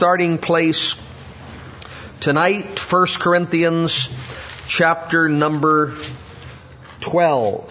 starting place tonight, 1 Corinthians chapter number 12.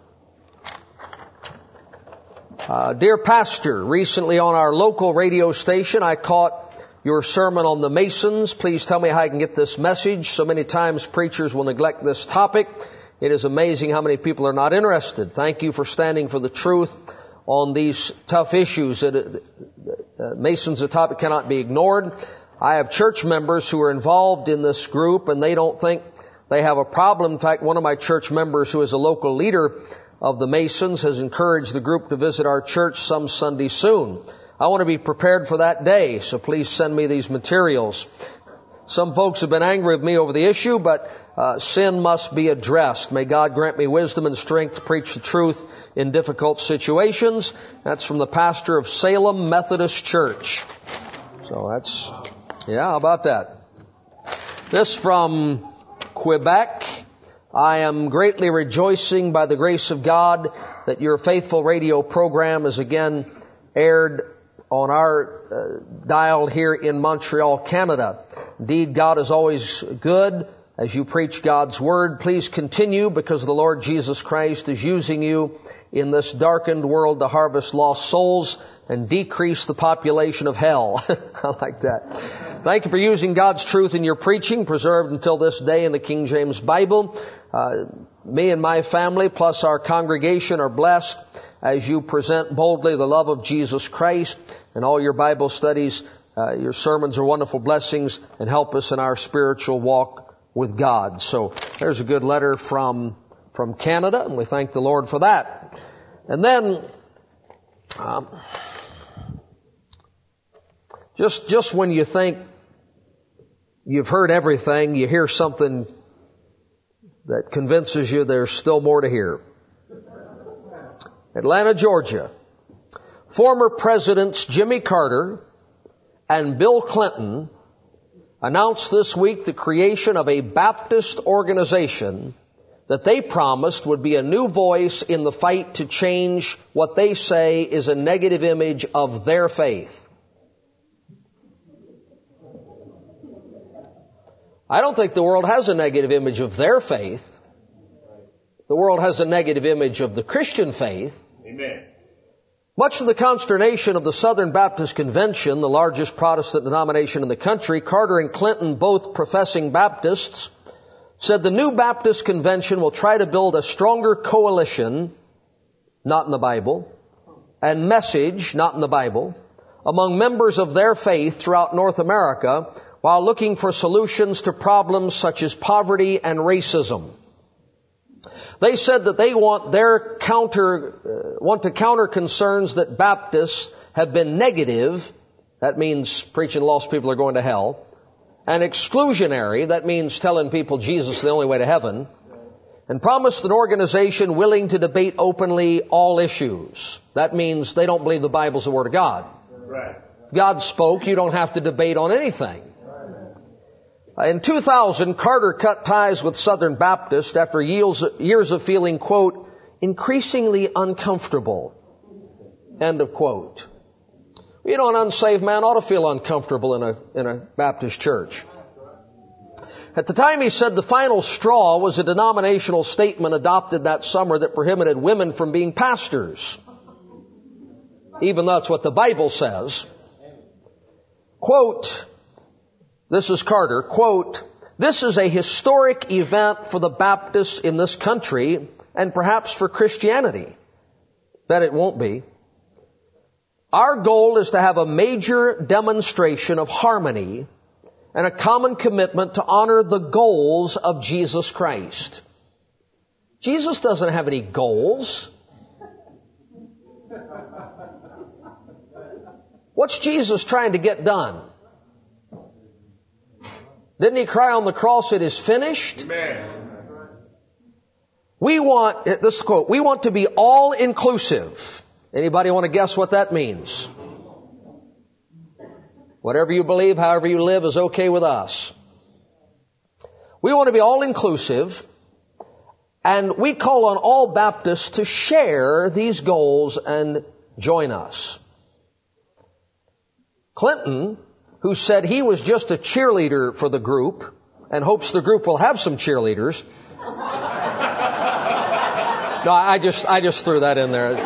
Dear Pastor, recently on our local radio station I caught your sermon on the Masons. Please tell me how I can get this message. So many times preachers will neglect this topic. It is amazing how many people are not interested. Thank you for standing for the truth on these tough issues. Masons, a topic cannot be ignored. I have church members who are involved in this group and they don't think they have a problem. In fact, one of my church members who is a local leader of the Masons has encouraged the group to visit our church some Sunday soon. I want to be prepared for that day, so please send me these materials. Some folks have been angry with me over the issue, but sin must be addressed. May God grant me wisdom and strength to preach the truth in difficult situations. That's from the pastor of Salem Methodist Church. So how about that? This from Quebec. I am greatly rejoicing by the grace of God that your faithful radio program is again aired on our dial here in Montreal, Canada. Indeed, God is always good as you preach God's Word. Please continue because the Lord Jesus Christ is using you in this darkened world to harvest lost souls and decrease the population of hell. I like that. Thank you for using God's truth in your preaching, preserved until this day in the King James Bible. Me and my family, plus our congregation, are blessed as you present boldly the love of Jesus Christ. And all your Bible studies, your sermons are wonderful blessings and help us in our spiritual walk with God. So there's a good letter from Canada, and we thank the Lord for that. And then, just when you think you've heard everything, you hear something that convinces you there's still more to hear. Atlanta, Georgia. Former Presidents Jimmy Carter and Bill Clinton announced this week the creation of a Baptist organization that they promised would be a new voice in the fight to change what they say is a negative image of their faith. I don't think the world has a negative image of their faith. The world has a negative image of the Christian faith. Amen. Much to the consternation of the Southern Baptist Convention, the largest Protestant denomination in the country, Carter and Clinton, both professing Baptists, said the new Baptist Convention will try to build a stronger coalition, not in the Bible, and message, not in the Bible, among members of their faith throughout North America, while looking for solutions to problems such as poverty and racism. They said that they want to counter concerns that Baptists have been negative, that means preaching lost people are going to hell, and exclusionary, that means telling people Jesus is the only way to heaven, and promised an organization willing to debate openly all issues. That means they don't believe the Bible's the Word of God. Right. God spoke, you don't have to debate on anything. In 2000, Carter cut ties with Southern Baptists after years of feeling, quote, increasingly uncomfortable, end of quote. You know, an unsaved man ought to feel uncomfortable in a Baptist church. At the time he said the final straw was a denominational statement adopted that summer that prohibited women from being pastors, even though that's what the Bible says. Quote, this is Carter, quote, this is a historic event for the Baptists in this country and perhaps for Christianity. Bet it won't be. Our goal is to have a major demonstration of harmony and a common commitment to honor the goals of Jesus Christ. Jesus doesn't have any goals. What's Jesus trying to get done? Didn't he cry on the cross, it is finished? Amen. We want, this quote, we want to be all inclusive. Anybody want to guess what that means? Whatever you believe, however you live is okay with us. We want to be all inclusive, and we call on all Baptists to share these goals and join us. Clinton, who said he was just a cheerleader for the group and hopes the group will have some cheerleaders. No, I just threw that in there.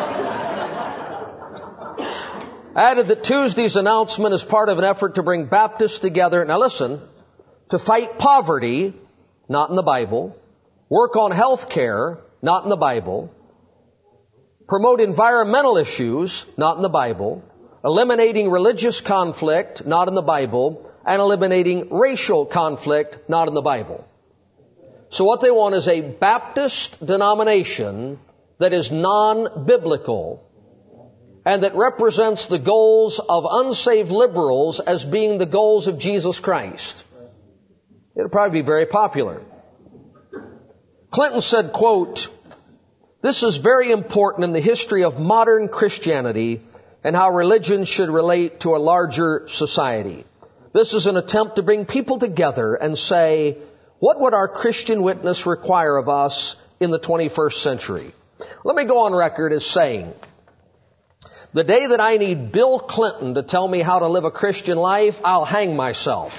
Added that Tuesday's announcement is part of an effort to bring Baptists together, now listen, to fight poverty, not in the Bible, work on health care, not in the Bible, promote environmental issues, not in the Bible, eliminating religious conflict, not in the Bible, and eliminating racial conflict, not in the Bible. So what they want is a Baptist denomination that is non-biblical and that represents the goals of unsaved liberals as being the goals of Jesus Christ. It'll probably be very popular. Clinton said, quote, "This is very important in the history of modern Christianity and how religion should relate to a larger society. This is an attempt to bring people together and say, what would our Christian witness require of us in the 21st century?" Let me go on record as saying, the day that I need Bill Clinton to tell me how to live a Christian life, I'll hang myself.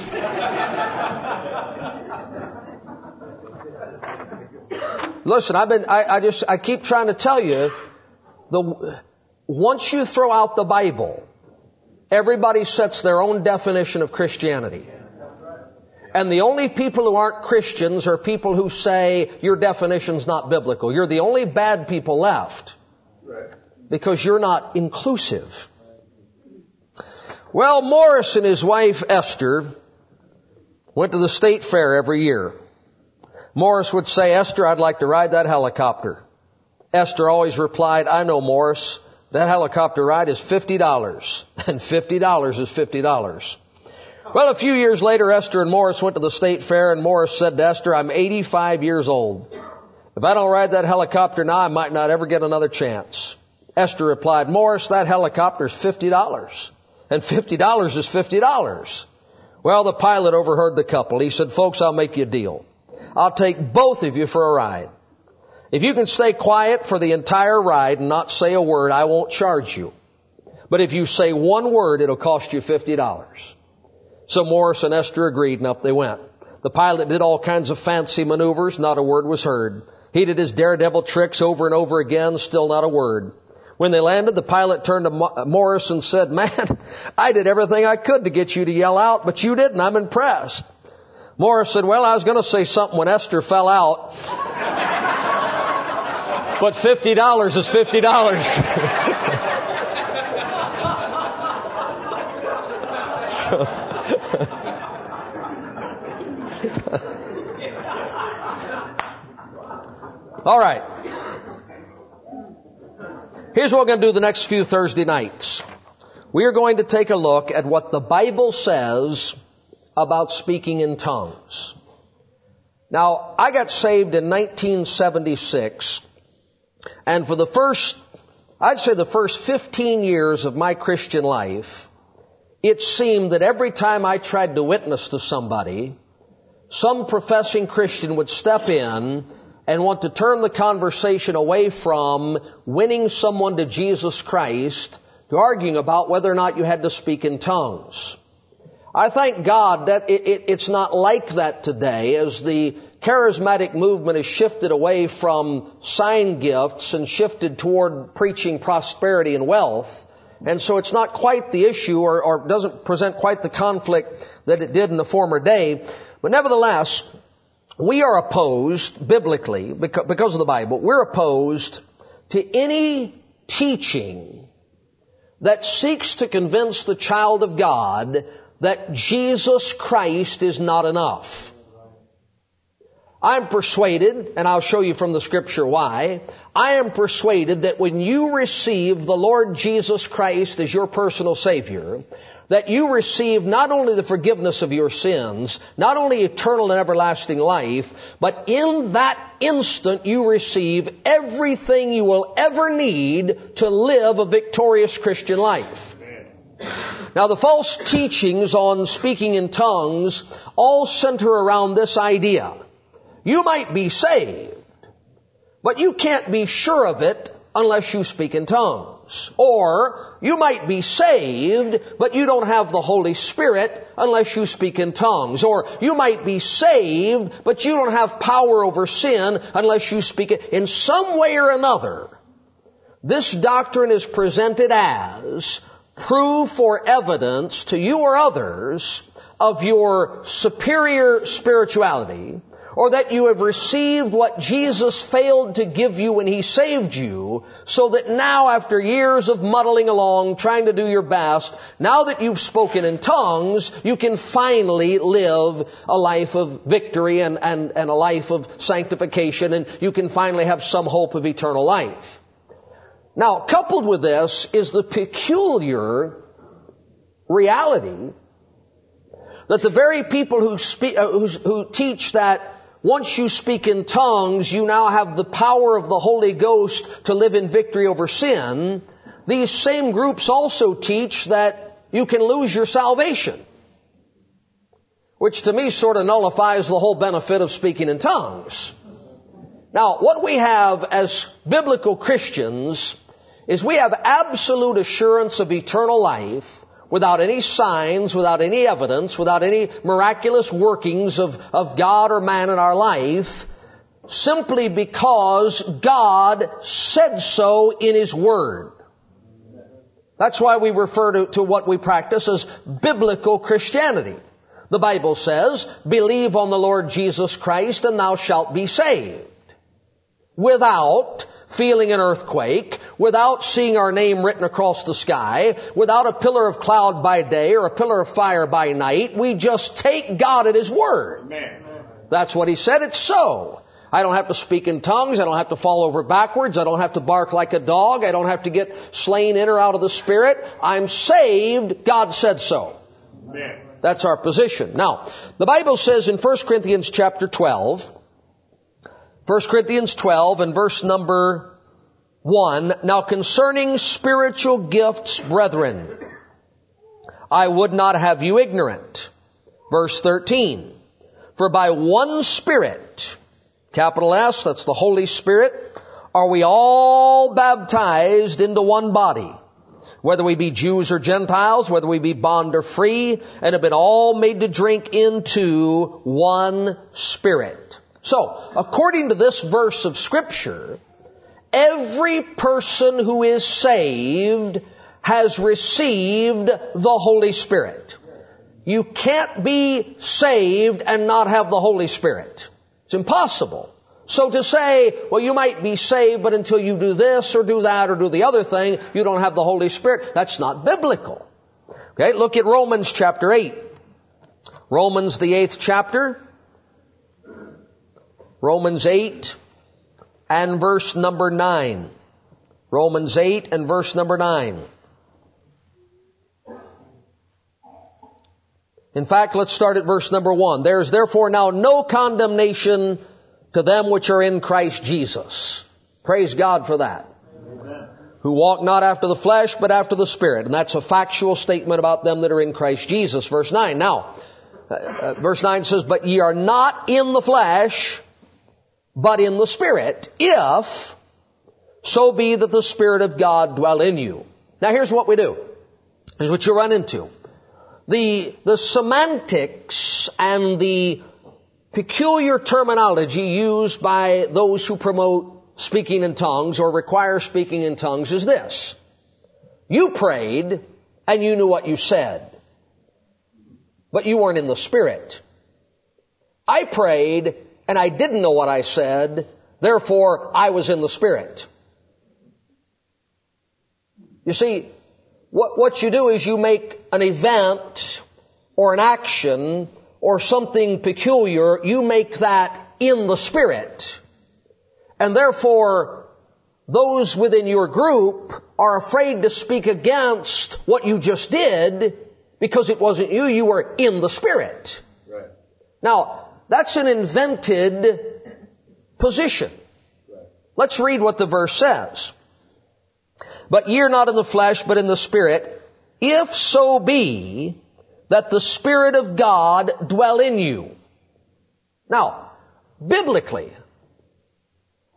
Listen, I keep trying to tell you, once you throw out the Bible, everybody sets their own definition of Christianity. And the only people who aren't Christians are people who say your definition's not biblical. You're the only bad people left because you're not inclusive. Well, Morris and his wife Esther went to the state fair every year. Morris would say, "Esther, I'd like to ride that helicopter." Esther always replied, "I know, Morris, that helicopter ride is $50, and $50 is $50. Well, a few years later, Esther and Morris went to the state fair, and Morris said to Esther, "I'm 85 years old. If I don't ride that helicopter now, I might not ever get another chance." Esther replied, "Morris, that helicopter is $50, and $50 is $50. Well, the pilot overheard the couple. He said, "Folks, I'll make you a deal. I'll take both of you for a ride. If you can stay quiet for the entire ride and not say a word, I won't charge you. But if you say one word, it'll cost you $50. So Morris and Esther agreed, and up they went. The pilot did all kinds of fancy maneuvers. Not a word was heard. He did his daredevil tricks over and over again. Still not a word. When they landed, the pilot turned to Morris and said, "Man, I did everything I could to get you to yell out, but you didn't. I'm impressed." Morris said, "Well, I was going to say something when Esther fell out. But $50 is $50. All right. Here's what we're going to do the next few Thursday nights. We are going to take a look at what the Bible says about speaking in tongues. Now, I got saved in 1976, and for the first 15 years of my Christian life, it seemed that every time I tried to witness to somebody, some professing Christian would step in and want to turn the conversation away from winning someone to Jesus Christ to arguing about whether or not you had to speak in tongues. I thank God that it's not like that today, as the charismatic movement has shifted away from sign gifts and shifted toward preaching prosperity and wealth. And so it's not quite the issue or doesn't present quite the conflict that it did in the former day. But nevertheless, we are opposed, biblically, because of the Bible, we're opposed to any teaching that seeks to convince the child of God that Jesus Christ is not enough. I'm persuaded, and I'll show you from the Scripture why, I am persuaded that when you receive the Lord Jesus Christ as your personal Savior, that you receive not only the forgiveness of your sins, not only eternal and everlasting life, but in that instant you receive everything you will ever need to live a victorious Christian life. Now, the false teachings on speaking in tongues all center around this idea. You might be saved, but you can't be sure of it unless you speak in tongues. tongues. Or you might be saved, but you don't have the Holy Spirit unless you speak in tongues. Or you might be saved, but you don't have power over sin unless you speak it. In some way or another, this doctrine is presented as proof or evidence to you or others of your superior spirituality, or that you have received what Jesus failed to give you when He saved you, so that now, after years of muddling along, trying to do your best, now that you've spoken in tongues, you can finally live a life of victory and a life of sanctification, and you can finally have some hope of eternal life. Now, coupled with this is the peculiar reality that the very people who teach that once you speak in tongues, you now have the power of the Holy Ghost to live in victory over sin, these same groups also teach that you can lose your salvation, which to me sort of nullifies the whole benefit of speaking in tongues. Now, what we have as biblical Christians is we have absolute assurance of eternal life without any signs, without any evidence, without any miraculous workings of God or man in our life, simply because God said so in His Word. That's why we refer to what we practice as biblical Christianity. The Bible says, "Believe on the Lord Jesus Christ and thou shalt be saved." Without feeling an earthquake, without seeing our name written across the sky, without a pillar of cloud by day or a pillar of fire by night, we just take God at His Word. Amen. That's what He said, it's so. I don't have to speak in tongues, I don't have to fall over backwards, I don't have to bark like a dog, I don't have to get slain in or out of the Spirit. I'm saved, God said so. Amen. That's our position. Now, the Bible says in 1 Corinthians chapter 12, 1 Corinthians 12 and verse number 1, "Now concerning spiritual gifts, brethren, I would not have you ignorant." Verse 13, "For by one Spirit," capital S, that's the Holy Spirit, "are we all baptized into one body, whether we be Jews or Gentiles, whether we be bond or free, and have been all made to drink into one Spirit." So, according to this verse of Scripture, every person who is saved has received the Holy Spirit. You can't be saved and not have the Holy Spirit. It's impossible. So to say, well, you might be saved, but until you do this or do that or do the other thing, you don't have the Holy Spirit, that's not biblical. Okay, look at Romans chapter 8. Romans the 8th chapter. Romans 8 and verse number 9. Romans 8 and verse number 9. In fact, let's start at verse number 1. "There is therefore now no condemnation to them which are in Christ Jesus." Praise God for that. Amen. "Who walk not after the flesh, but after the Spirit." And that's a factual statement about them that are in Christ Jesus. Verse 9. Now, verse 9 says, "But ye are not in the flesh, but in the Spirit, if so be that the Spirit of God dwell in you." Now here's what we do. Here's what you run into. The semantics and the peculiar terminology used by those who promote speaking in tongues or require speaking in tongues is this. You prayed and you knew what you said, but you weren't in the Spirit. I prayed and I didn't know what I said, therefore I was in the Spirit. You see, what you do is you make an event or an action or something peculiar, you make that in the Spirit. And therefore, those within your group are afraid to speak against what you just did because it wasn't you, you were in the Spirit. Right. Now, that's an invented position. Right. Let's read what the verse says. "But ye are not in the flesh, but in the Spirit, if so be that the Spirit of God dwell in you." Now, biblically,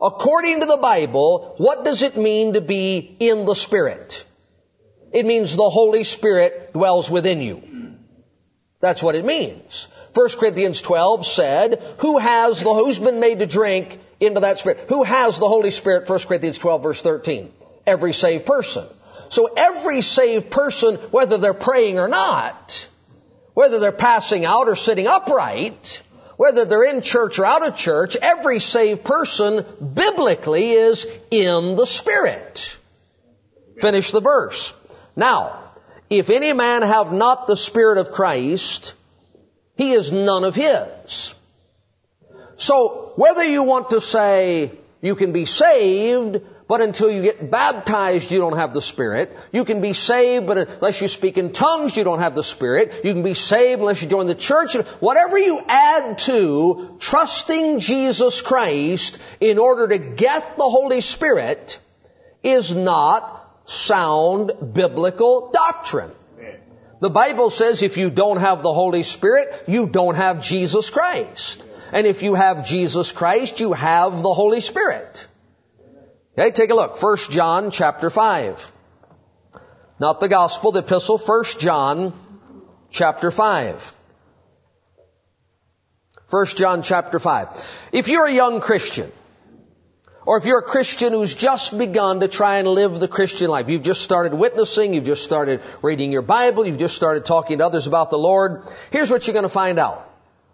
according to the Bible, what does it mean to be in the Spirit? It means the Holy Spirit dwells within you. That's what it means. 1 Corinthians 12 said, who's been made to drink into that Spirit? Who has the Holy Spirit? 1 Corinthians 12 verse 13. Every saved person. So every saved person, whether they're praying or not, whether they're passing out or sitting upright, whether they're in church or out of church, every saved person biblically is in the Spirit. Finish the verse. Now, if any man have not the Spirit of Christ, he is none of His. So, whether you want to say you can be saved, but until you get baptized you don't have the Spirit. You can be saved, but unless you speak in tongues you don't have the Spirit. You can be saved unless you join the church. Whatever you add to trusting Jesus Christ in order to get the Holy Spirit is not sound biblical doctrine. The Bible says if you don't have the Holy Spirit, you don't have Jesus Christ. And if you have Jesus Christ, you have the Holy Spirit. Okay, take a look. 1 John chapter 5. Not the Gospel, the Epistle. 1 John chapter 5. 1 John chapter 5. If you're a young Christian, or if you're a Christian who's just begun to try and live the Christian life, you've just started witnessing, you've just started reading your Bible, you've just started talking to others about the Lord, here's what you're going to find out.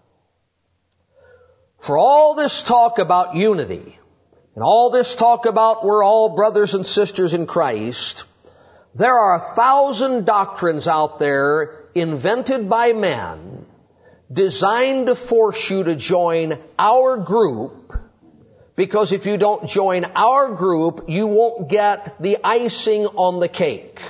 For all this talk about unity, and all this talk about we're all brothers and sisters in Christ, there are 1,000 doctrines out there invented by men designed to force you to join our group, because if you don't join our group, you won't get the icing on the cake.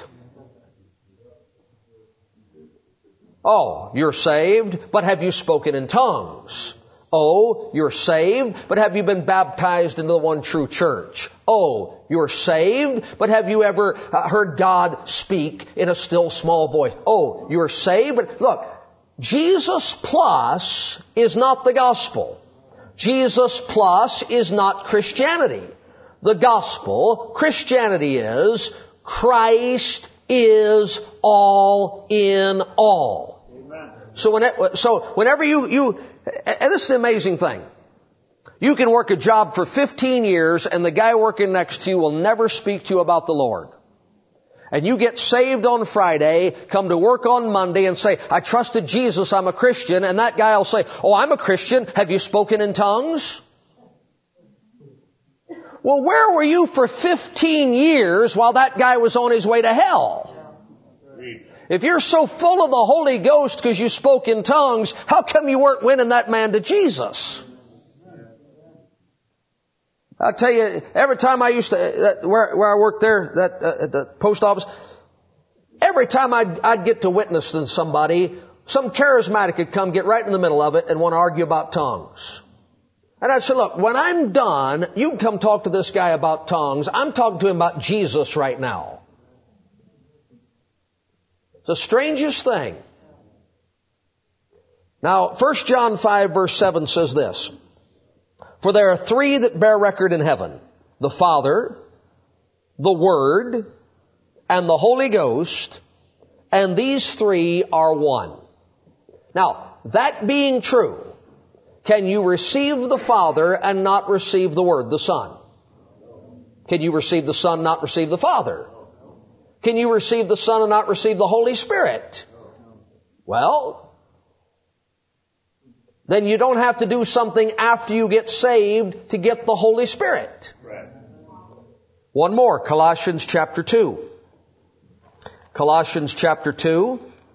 Oh, you're saved, but have you spoken in tongues? Oh, you're saved, but have you been baptized into the one true church? Oh, you're saved, but have you ever heard God speak in a still small voice? Oh, you're saved, but look, Jesus plus is not the gospel. Jesus plus is not Christianity. The gospel, Christianity is, Christ is all in all. Amen. So whenever you and this is the amazing thing. You can work a job for 15 years and the guy working next to you will never speak to you about the Lord. And you get saved on Friday, come to work on Monday and say, I trusted Jesus, I'm a Christian. And that guy will say, oh, I'm a Christian. Have you spoken in tongues? Well, where were you for 15 years while that guy was on his way to hell? If you're so full of the Holy Ghost because you spoke in tongues, how come you weren't winning that man to Jesus? I'll tell you, every time I used to, where I worked there, at the post office, every time I'd get to witness to somebody, some charismatic would come, get right in the middle of it and want to argue about tongues. And I'd say, look, when I'm done, you can come talk to this guy about tongues. I'm talking to him about Jesus right now. The strangest thing. Now, 1 John 5 verse 7 says this. For there are three that bear record in heaven. The Father, the Word, and the Holy Ghost. And these three are one. Now, that being true, can you receive the Father and not receive the Word, the Son? Can you receive the Son and not receive the Father? Can you receive the Son and not receive the Holy Spirit? Well, then you don't have to do something after you get saved to get the Holy Spirit. One more, Colossians chapter 2. Colossians chapter 2.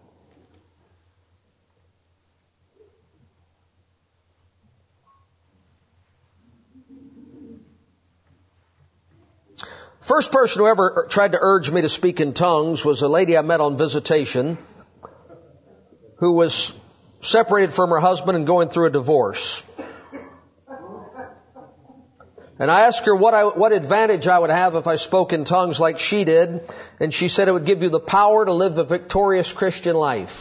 First person who ever tried to urge me to speak in tongues was a lady I met on visitation who was separated from her husband and going through a divorce. And I asked her what advantage I would have if I spoke in tongues like she did, and she said it would give you the power to live a victorious Christian life.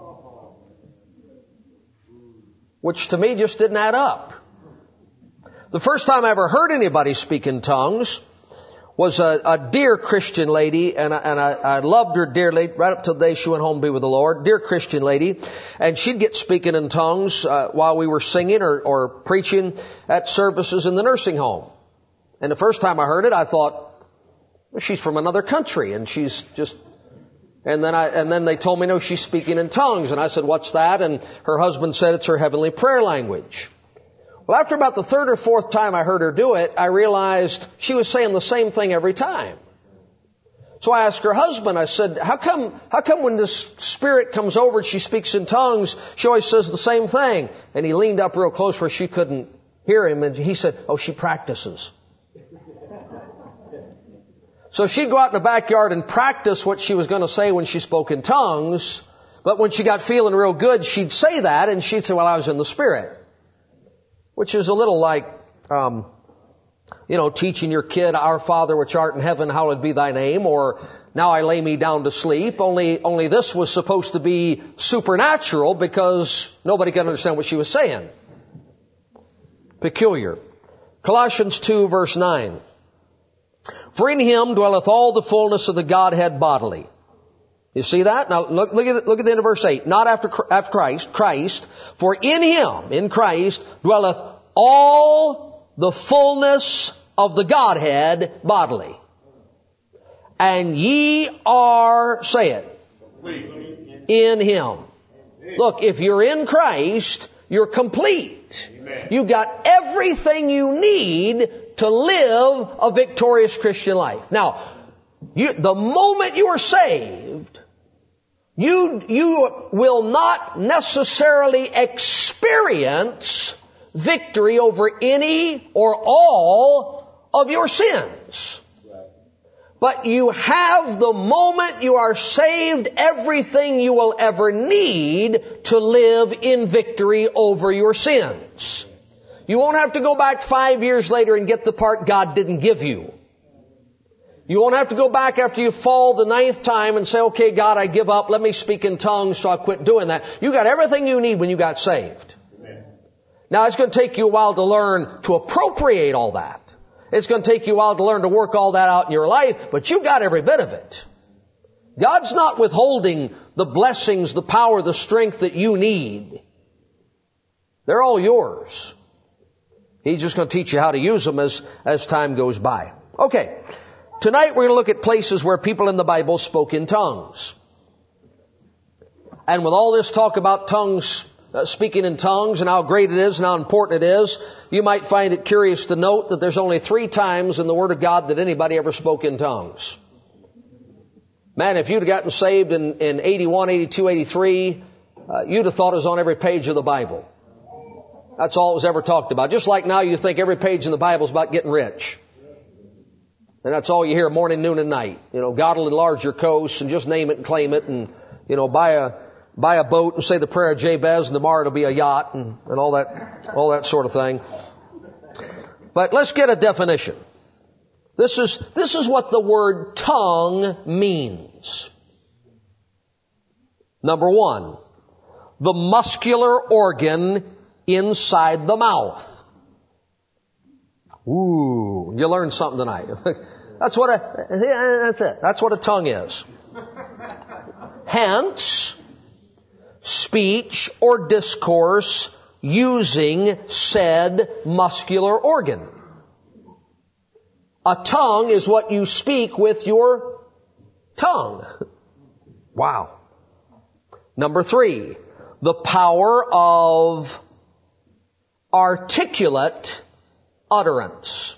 Which to me just didn't add up. The first time I ever heard anybody speak in tongues was a dear Christian lady, and I loved her dearly right up till the day she went home to be with the Lord. Dear Christian lady, and she'd get speaking in tongues while we were singing or preaching at services in the nursing home. And the first time I heard it, I thought, well, she's from another country, and she's just. And then they told me, no, she's speaking in tongues, and I said, what's that? And her husband said it's her heavenly prayer language. Well, after about the third or fourth time I heard her do it, I realized she was saying the same thing every time. So I asked her husband, I said, how come when this spirit comes over and she speaks in tongues, she always says the same thing? And he leaned up real close where she couldn't hear him, and he said, oh, she practices. So she'd go out in the backyard and practice what she was going to say when she spoke in tongues, but when she got feeling real good, she'd say that, and she'd say, well, I was in the Spirit. Which is a little like, teaching your kid, Our Father which art in heaven, hallowed be thy name, or now I lay me down to sleep. Only this was supposed to be supernatural because nobody could understand what she was saying. Peculiar. Colossians 2 verse 9. For in Him dwelleth all the fullness of the Godhead bodily. You see that? Now look at the end of verse 8. Not after Christ. For in Him, in Christ, dwelleth all the fullness of the Godhead bodily. And ye are, say it, in Him. Look, if you're in Christ, you're complete. You've got everything you need to live a victorious Christian life. Now, the moment you are saved, you will not necessarily experience victory over any or all of your sins. But you have, the moment you are saved, everything you will ever need to live in victory over your sins. You won't have to go back 5 years later and get the part God didn't give you. You won't have to go back after you fall the 9th time and say, okay, God, I give up. Let me speak in tongues so I'll quit doing that. You got everything you need when you got saved. Amen. Now, it's going to take you a while to learn to appropriate all that. It's going to take you a while to learn to work all that out in your life, but you got every bit of it. God's not withholding the blessings, the power, the strength that you need. They're all yours. He's just going to teach you how to use them as time goes by. Okay. Tonight we're going to look at places where people in the Bible spoke in tongues. And with all this talk about tongues, speaking in tongues and how great it is and how important it is, you might find it curious to note that there's only 3 times in the Word of God that anybody ever spoke in tongues. Man, if you'd have gotten saved in 81, 82, 83, you'd have thought it was on every page of the Bible. That's all it was ever talked about. Just like now you think every page in the Bible is about getting rich. And that's all you hear morning, noon, and night. God will enlarge your coast and just name it and claim it and, buy a boat and say the prayer of Jabez and tomorrow it'll be a yacht and all that sort of thing. But let's get a definition. This is what the word tongue means. Number 1, the muscular organ inside the mouth. Ooh, you learned something tonight. That's what that's it. That's what a tongue is. Hence, speech or discourse using said muscular organ. A tongue is what you speak with your tongue. Wow. Number 3, the power of articulate utterance.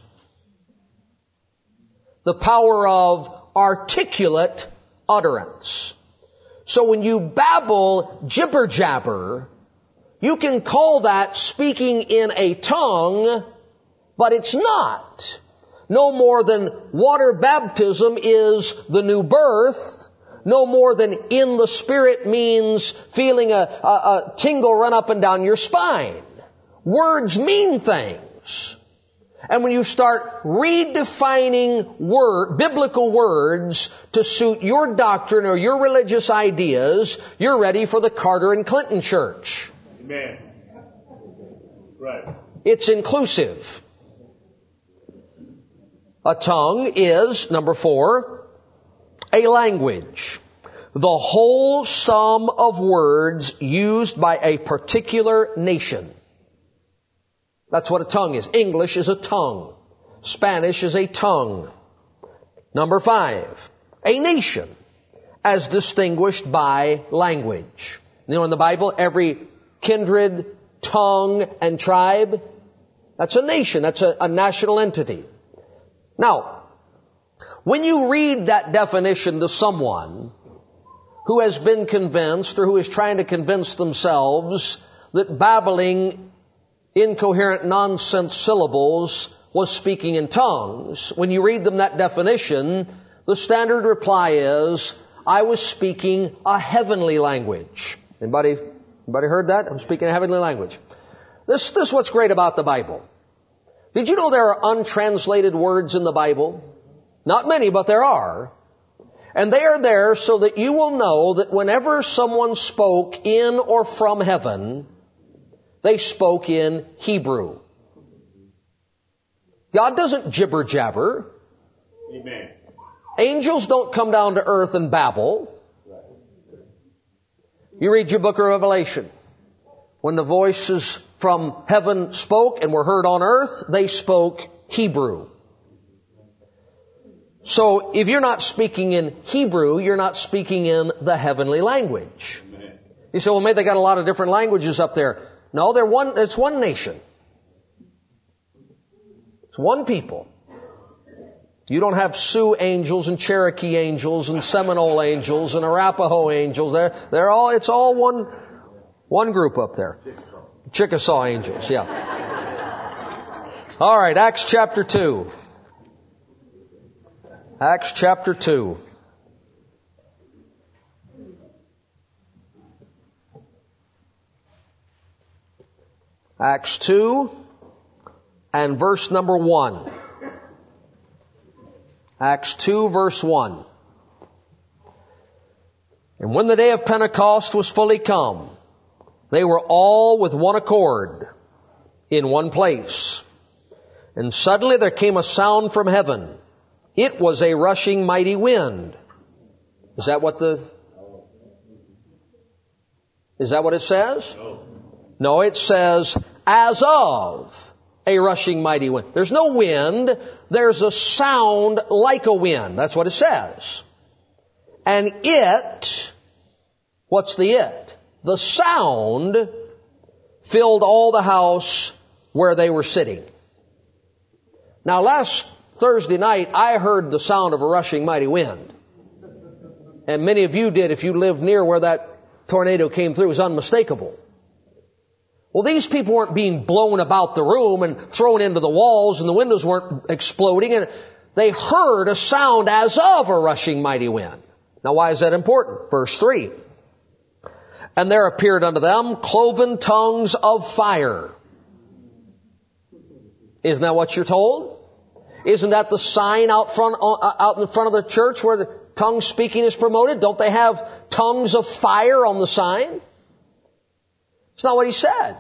The power of articulate utterance. So when you babble jibber jabber, you can call that speaking in a tongue, but it's not. No more than water baptism is the new birth. No more than in the Spirit means feeling a tingle run up and down your spine. Words mean things. And when you start redefining biblical words to suit your doctrine or your religious ideas, you're ready for the Carter and Clinton church. Amen. Right. It's inclusive. A tongue is, number 4, a language. The whole sum of words used by a particular nation. That's what a tongue is. English is a tongue. Spanish is a tongue. Number 5, a nation as distinguished by language. You know, in the Bible, every kindred, tongue, and tribe, that's a nation. That's a national entity. Now, when you read that definition to someone who has been convinced or who is trying to convince themselves that babbling incoherent nonsense syllables was speaking in tongues, when you read them that definition, the standard reply is, I was speaking a heavenly language. Anybody heard that? I'm speaking a heavenly language. This is what's great about the Bible. Did you know there are untranslated words in the Bible? Not many, but there are. And they are there so that you will know that whenever someone spoke in or from heaven, they spoke in Hebrew. God doesn't jibber jabber. Amen. Angels don't come down to earth and babble. You read your book of Revelation. When the voices from heaven spoke and were heard on earth, they spoke Hebrew. So if you're not speaking in Hebrew, you're not speaking in the heavenly language. Amen. You say, well, maybe they got a lot of different languages up there. No, it's one nation. It's one people. You don't have Sioux angels and Cherokee angels and Seminole angels and Arapaho angels. It's all one group up there. Chickasaw angels, yeah. All right, Acts chapter 2. Acts chapter 2. Acts 2 and verse number 1. Acts 2 verse 1. And when the day of Pentecost was fully come, they were all with one accord in one place. And suddenly there came a sound from heaven. It was a rushing mighty wind. Is that what it says? No, it says, as of a rushing mighty wind. There's no wind. There's a sound like a wind. That's what it says. And what's the it? The sound filled all the house where they were sitting. Now last Thursday night, I heard the sound of a rushing mighty wind. And many of you did if you lived near where that tornado came through. It was unmistakable. Well, these people weren't being blown about the room and thrown into the walls and the windows weren't exploding. And they heard a sound as of a rushing mighty wind. Now, why is that important? Verse 3. And there appeared unto them cloven tongues of fire. Isn't that what you're told? Isn't that the sign out in front of the church where the tongue speaking is promoted? Don't they have tongues of fire on the sign? It's not what he said.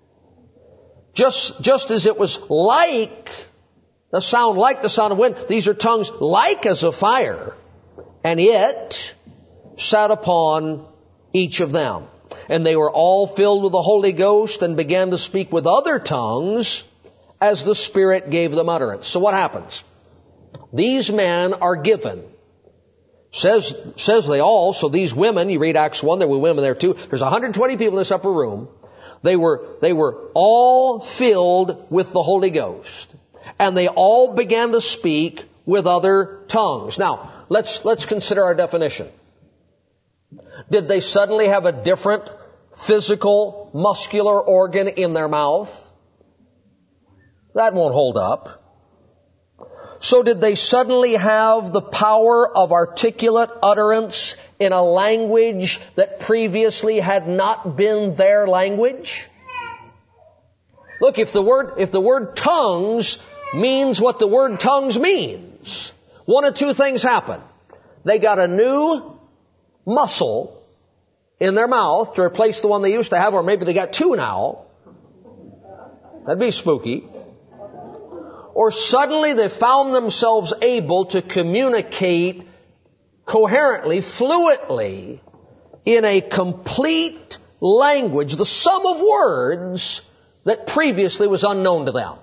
Just as it was like the sound of wind, these are tongues like as of fire, and it sat upon each of them. And they were all filled with the Holy Ghost and began to speak with other tongues as the Spirit gave them utterance. So what happens? These men are given. Says they all, so these women, you read Acts 1, there were women there too. There's 120 people in this upper room. They were all filled with the Holy Ghost. And they all began to speak with other tongues. Now, let's consider our definition. Did they suddenly have a different physical, muscular organ in their mouth? That won't hold up. So did they suddenly have the power of articulate utterance in a language that previously had not been their language? Look, if the word tongues means what the word tongues means, one of two things happen. They got a new muscle in their mouth to replace the one they used to have, or maybe they got two now. That'd be spooky. or suddenly they found themselves able to communicate coherently, fluently, in a complete language, the sum of words that previously was unknown to them.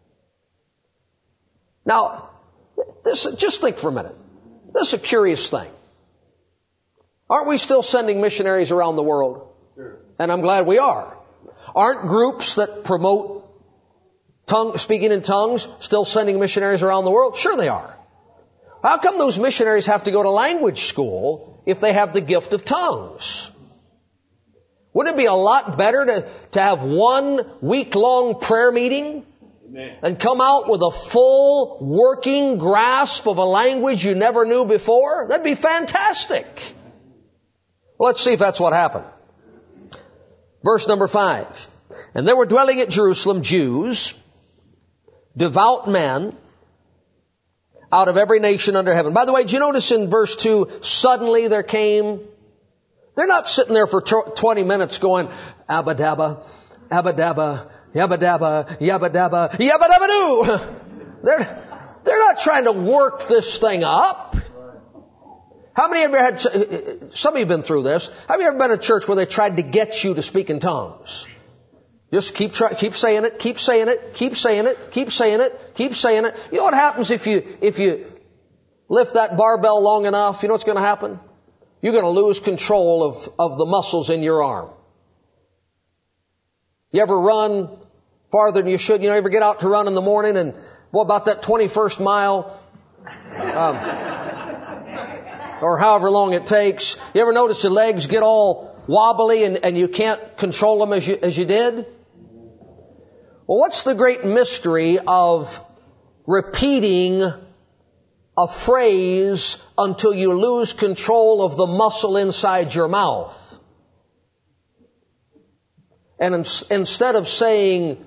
Now, just think for a minute. This is a curious thing. Aren't we still sending missionaries around the world? Sure. And I'm glad we are. Aren't groups that promote speaking in tongues still sending missionaries around the world? Sure they are. How come those missionaries have to go to language school if they have the gift of tongues? Wouldn't it be a lot better to have 1 week-long prayer meeting? Amen. And come out with a full working grasp of a language you never knew before? That'd be fantastic. Well, let's see if that's what happened. Verse number 5. And there were dwelling at Jerusalem Jews, devout men, out of every nation under heaven. By the way, did you notice in verse 2, suddenly there came? They're not sitting there for 20 minutes going, Abba Dabba, Abba Dabba, Yabba Dabba, Yabba Dabba, Yabba Dabba Doo. They're not trying to work this thing up. How many of you had, some of you have been through this, have you ever been in a church where they tried to get you to speak in tongues? Just keep saying it, keep saying it, keep saying it, keep saying it, keep saying it. You know what happens if you lift that barbell long enough? You know what's going to happen? You're going to lose control of the muscles in your arm. You ever run farther than you should? You know, ever get out to run in the morning and, well, about that 21st mile, or however long it takes, you ever notice your legs get all wobbly and you can't control them as you did? Well, what's the great mystery of repeating a phrase until you lose control of the muscle inside your mouth? And instead of saying,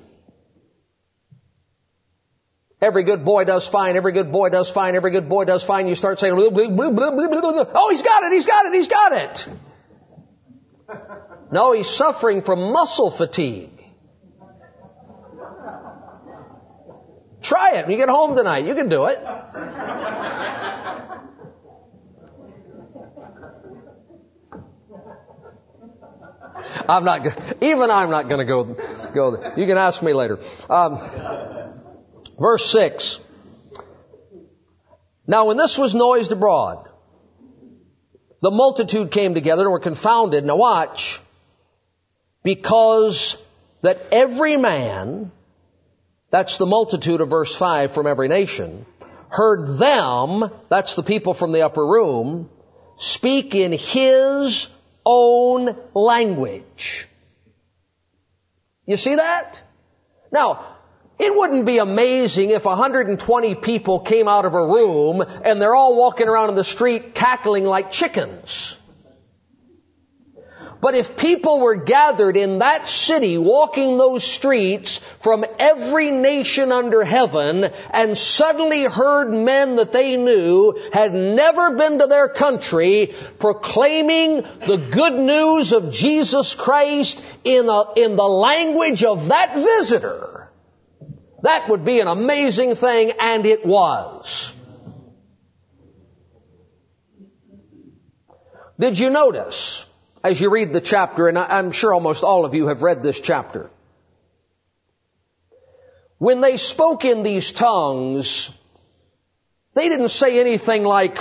every good boy does fine, every good boy does fine, every good boy does fine, you start saying, oh, he's got it, he's got it, he's got it. No, he's suffering from muscle fatigue. Try it when you get home tonight. You can do it. I'm not going to go there. You can ask me later. Verse 6. Now when this was noised abroad, the multitude came together and were confounded. Now watch. Because that every man, that's the multitude of verse 5 from every nation, heard them, that's the people from the upper room, speak in his own language. You see that? Now, it wouldn't be amazing if 120 people came out of a room and they're all walking around in the street cackling like chickens. But if people were gathered in that city walking those streets from every nation under heaven and suddenly heard men that they knew had never been to their country proclaiming the good news of Jesus Christ in the language of that visitor, that would be an amazing thing, and it was. Did you notice, as you read the chapter, and I'm sure almost all of you have read this chapter, when they spoke in these tongues, they didn't say anything like,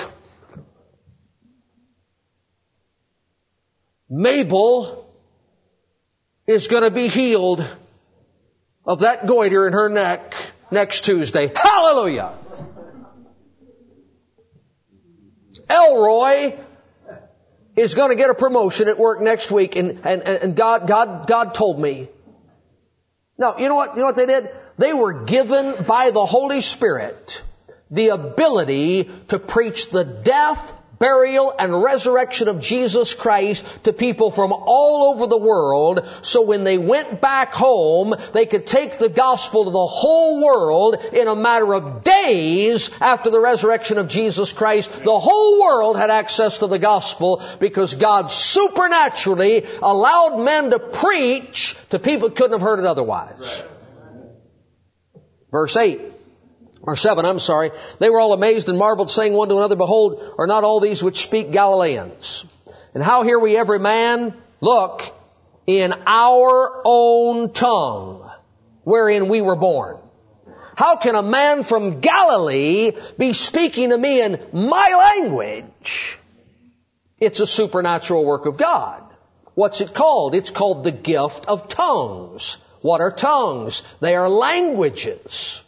Mabel is going to be healed of that goiter in her neck next Tuesday. Hallelujah! Elroy is going to get a promotion at work next week, and God told me. No, you know what they did? They were given by the Holy Spirit the ability to preach the death, burial, and resurrection of Jesus Christ to people from all over the world, so when they went back home, they could take the gospel to the whole world in a matter of days after the resurrection of Jesus Christ. The whole world had access to the gospel because God supernaturally allowed men to preach to people who couldn't have heard it otherwise. Right. Verse 8. or 7, I'm sorry. They were all amazed and marveled, saying one to another, Behold, are not all these which speak Galileans? And how hear we every man, look, in our own tongue, wherein we were born? How can a man from Galilee be speaking to me in my language? It's a supernatural work of God. What's it called? It's called the gift of tongues. What are tongues? They are languages.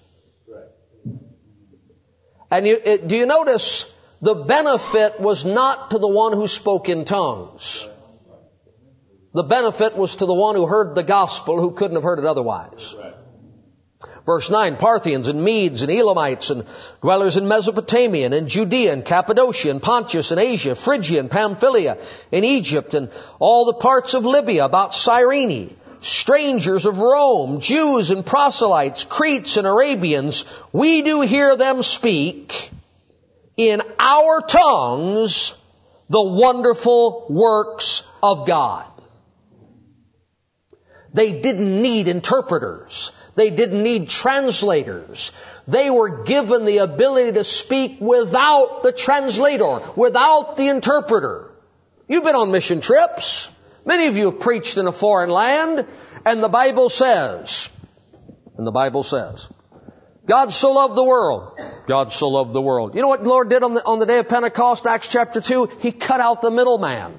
And do you notice the benefit was not to the one who spoke in tongues. The benefit was to the one who heard the gospel, who couldn't have heard it otherwise. Verse 9, Parthians and Medes and Elamites and dwellers in Mesopotamia and in Judea and Cappadocia and Pontus and Asia, Phrygia and Pamphylia and Egypt and all the parts of Libya about Cyrene, strangers of Rome, Jews and proselytes, Cretes and Arabians, we do hear them speak in our tongues the wonderful works of God. They didn't need interpreters. They didn't need translators. They were given the ability to speak without the translator, without the interpreter. You've been on mission trips. Many of you have preached in a foreign land, and the Bible says, God so loved the world. God so loved the world. You know what the Lord did on the day of Pentecost, Acts chapter 2? He cut out the middleman.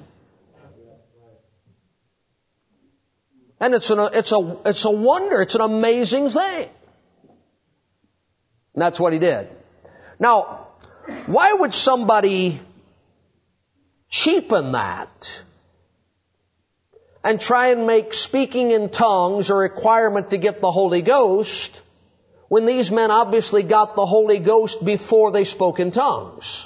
And it's a wonder. It's an amazing thing. And that's what He did. Now, why would somebody cheapen that and try and make speaking in tongues a requirement to get the Holy Ghost when these men obviously got the Holy Ghost before they spoke in tongues?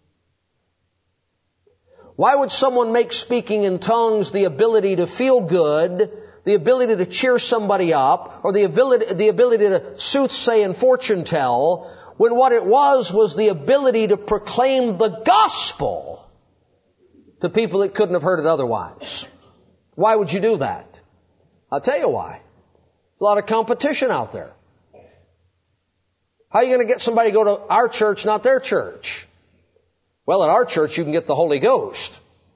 Why would someone make speaking in tongues the ability to feel good, the ability to cheer somebody up, or the ability to soothsay and fortune tell, when what it was the ability to proclaim the gospel to people that couldn't have heard it otherwise? Why would you do that? I'll tell you why. A lot of competition out there. How are you going to get somebody to go to our church, not their church? Well, at our church you can get the Holy Ghost.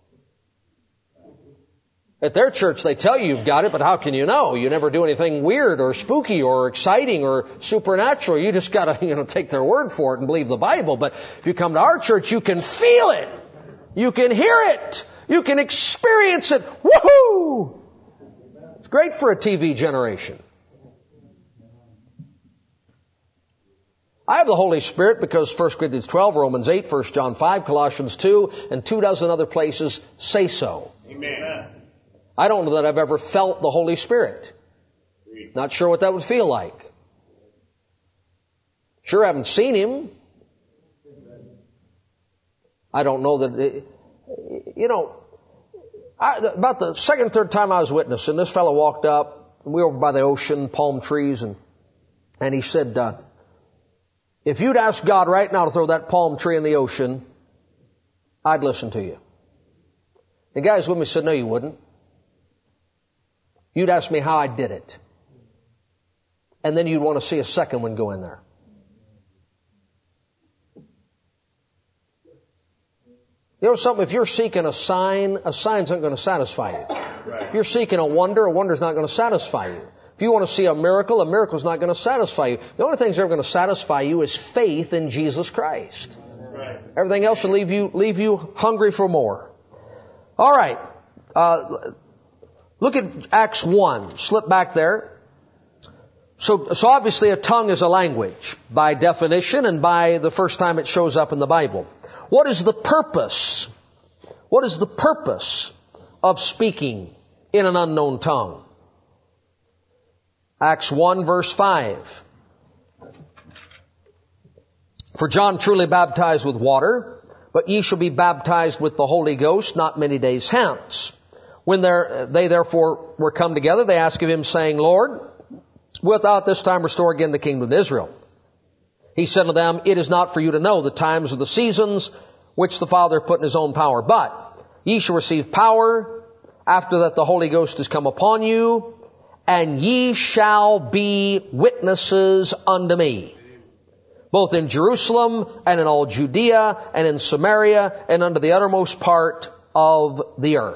At their church they tell you you've got it, but how can you know? You never do anything weird or spooky or exciting or supernatural. You just got to, take their word for it and believe the Bible. But if you come to our church, you can feel it. You can hear it. You can experience it. Woohoo! It's great for a TV generation. I have the Holy Spirit because 1 Corinthians 12, Romans 8, 1 John 5, Colossians 2, and 24 other places say so. Amen. I don't know that I've ever felt the Holy Spirit. Not sure what that would feel like. Sure haven't seen Him. I don't know that... about the second, third time I was witnessing, this fellow walked up, and we were over by the ocean, palm trees, and he said, if you'd ask God right now to throw that palm tree in the ocean, I'd listen to you. The guys with me said, no, you wouldn't. You'd ask me how I did it. And then you'd want to see a second one go in there. You know something? If you're seeking a sign's not going to satisfy you. Right. If you're seeking a wonder's not going to satisfy you. If you want to see a miracle's not going to satisfy you. The only thing that's ever going to satisfy you is faith in Jesus Christ. Right. Everything else will leave you hungry for more. All right. Look at Acts 1. Slip back there. So obviously a tongue is a language by definition and by the first time it shows up in the Bible. What is the purpose? What is the purpose of speaking in an unknown tongue? Acts 1 verse 5. For John truly baptized with water, but ye shall be baptized with the Holy Ghost not many days hence. When they therefore were come together, they asked of Him, saying, Lord, wilt thou at this time restore again the kingdom of Israel? He said to them, it is not for you to know the times or the seasons which the Father put in His own power, but ye shall receive power after that the Holy Ghost is come upon you, and ye shall be witnesses unto me. both in Jerusalem and in all Judea and in Samaria and unto the uttermost part of the earth.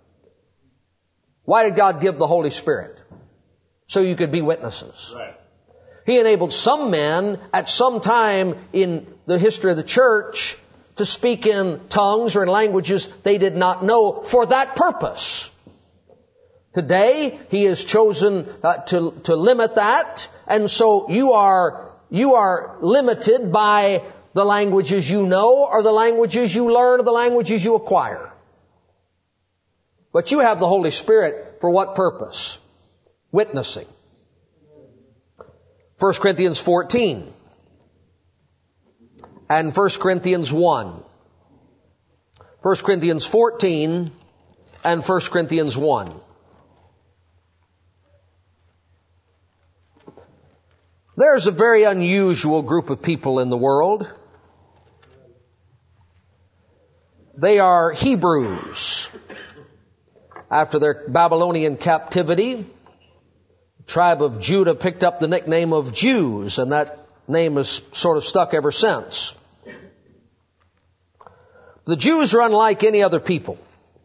Why did God give the Holy Spirit? So you could be witnesses. Right. He enabled some men at some time in the history of the church to speak in tongues or in languages they did not know for that purpose. Today, He has chosen to limit that, and so you are limited by the languages you know or the languages you learn or the languages you acquire. But you have the Holy Spirit for what purpose? Witnessing. 1 Corinthians 14 and 1 Corinthians 1. 1 Corinthians 14 and 1 Corinthians 1. There's a very unusual group of people in the world. They are Hebrews. After their Babylonian captivity, the tribe of Judah picked up the nickname of Jews, and that name has sort of stuck ever since. The Jews are unlike any other people.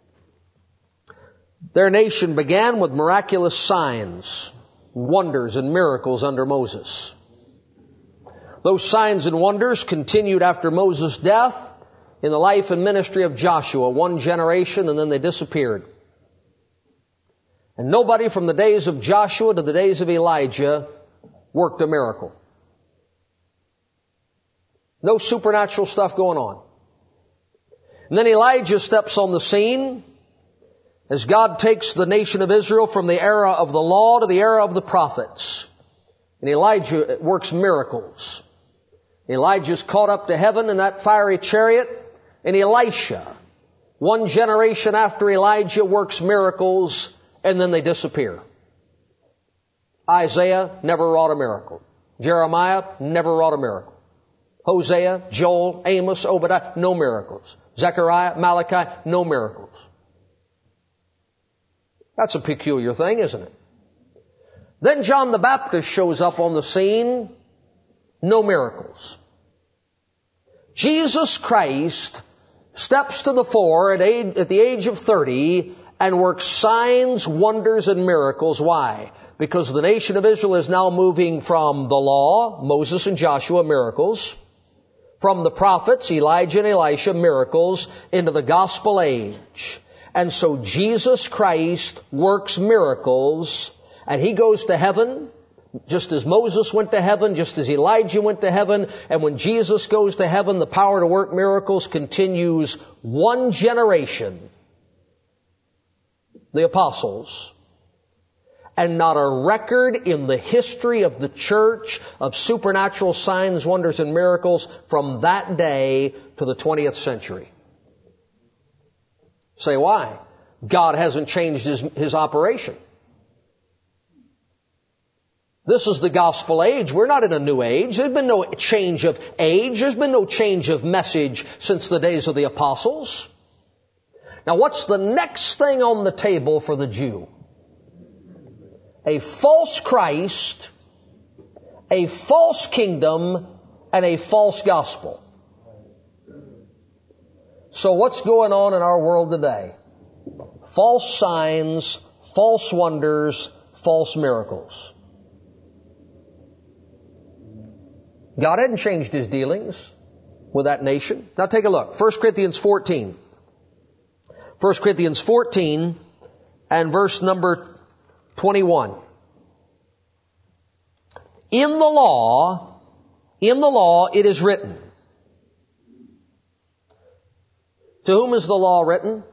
Their nation began with miraculous signs, wonders, and miracles under Moses. Those signs and wonders continued after Moses' death in the life and ministry of Joshua, one generation, and then they disappeared. And nobody from the days of Joshua to the days of Elijah worked a miracle. No supernatural stuff going on. And then Elijah steps on the scene as God takes the nation of Israel from the era of the law to the era of the prophets. And Elijah works miracles. Elijah's caught up to heaven in that fiery chariot. And Elisha, one generation after Elijah, works miracles, and then they disappear. Isaiah never wrought a miracle. Jeremiah never wrought a miracle. Hosea, Joel, Amos, Obadiah, no miracles. Zechariah, Malachi, no miracles. That's a peculiar thing, isn't it? Then John the Baptist shows up on the scene. No miracles. Jesus Christ steps to the fore at the age of 30 and works signs, wonders, and miracles. Why? Because the nation of Israel is now moving from the law, Moses and Joshua, miracles, from the prophets, Elijah and Elisha, miracles, into the gospel age. And so Jesus Christ works miracles, and He goes to heaven, just as Moses went to heaven, just as Elijah went to heaven. And when Jesus goes to heaven, the power to work miracles continues one generation. The apostles. And not a record in the history of the church of supernatural signs, wonders, and miracles from that day to the 20th century. Say why? God hasn't changed His operation. This is the gospel age. We're not in a new age. There's been no change of age. There's been no change of message since the days of the apostles. Now what's the next thing on the table for the Jew? A false Christ, a false kingdom, and a false gospel. So what's going on in our world today? False signs, false wonders, false miracles. God hadn't changed His dealings with that nation. Now take a look. 1 Corinthians 14. 1 Corinthians 14 and verse number 21. In the law it is written. To whom is the law written?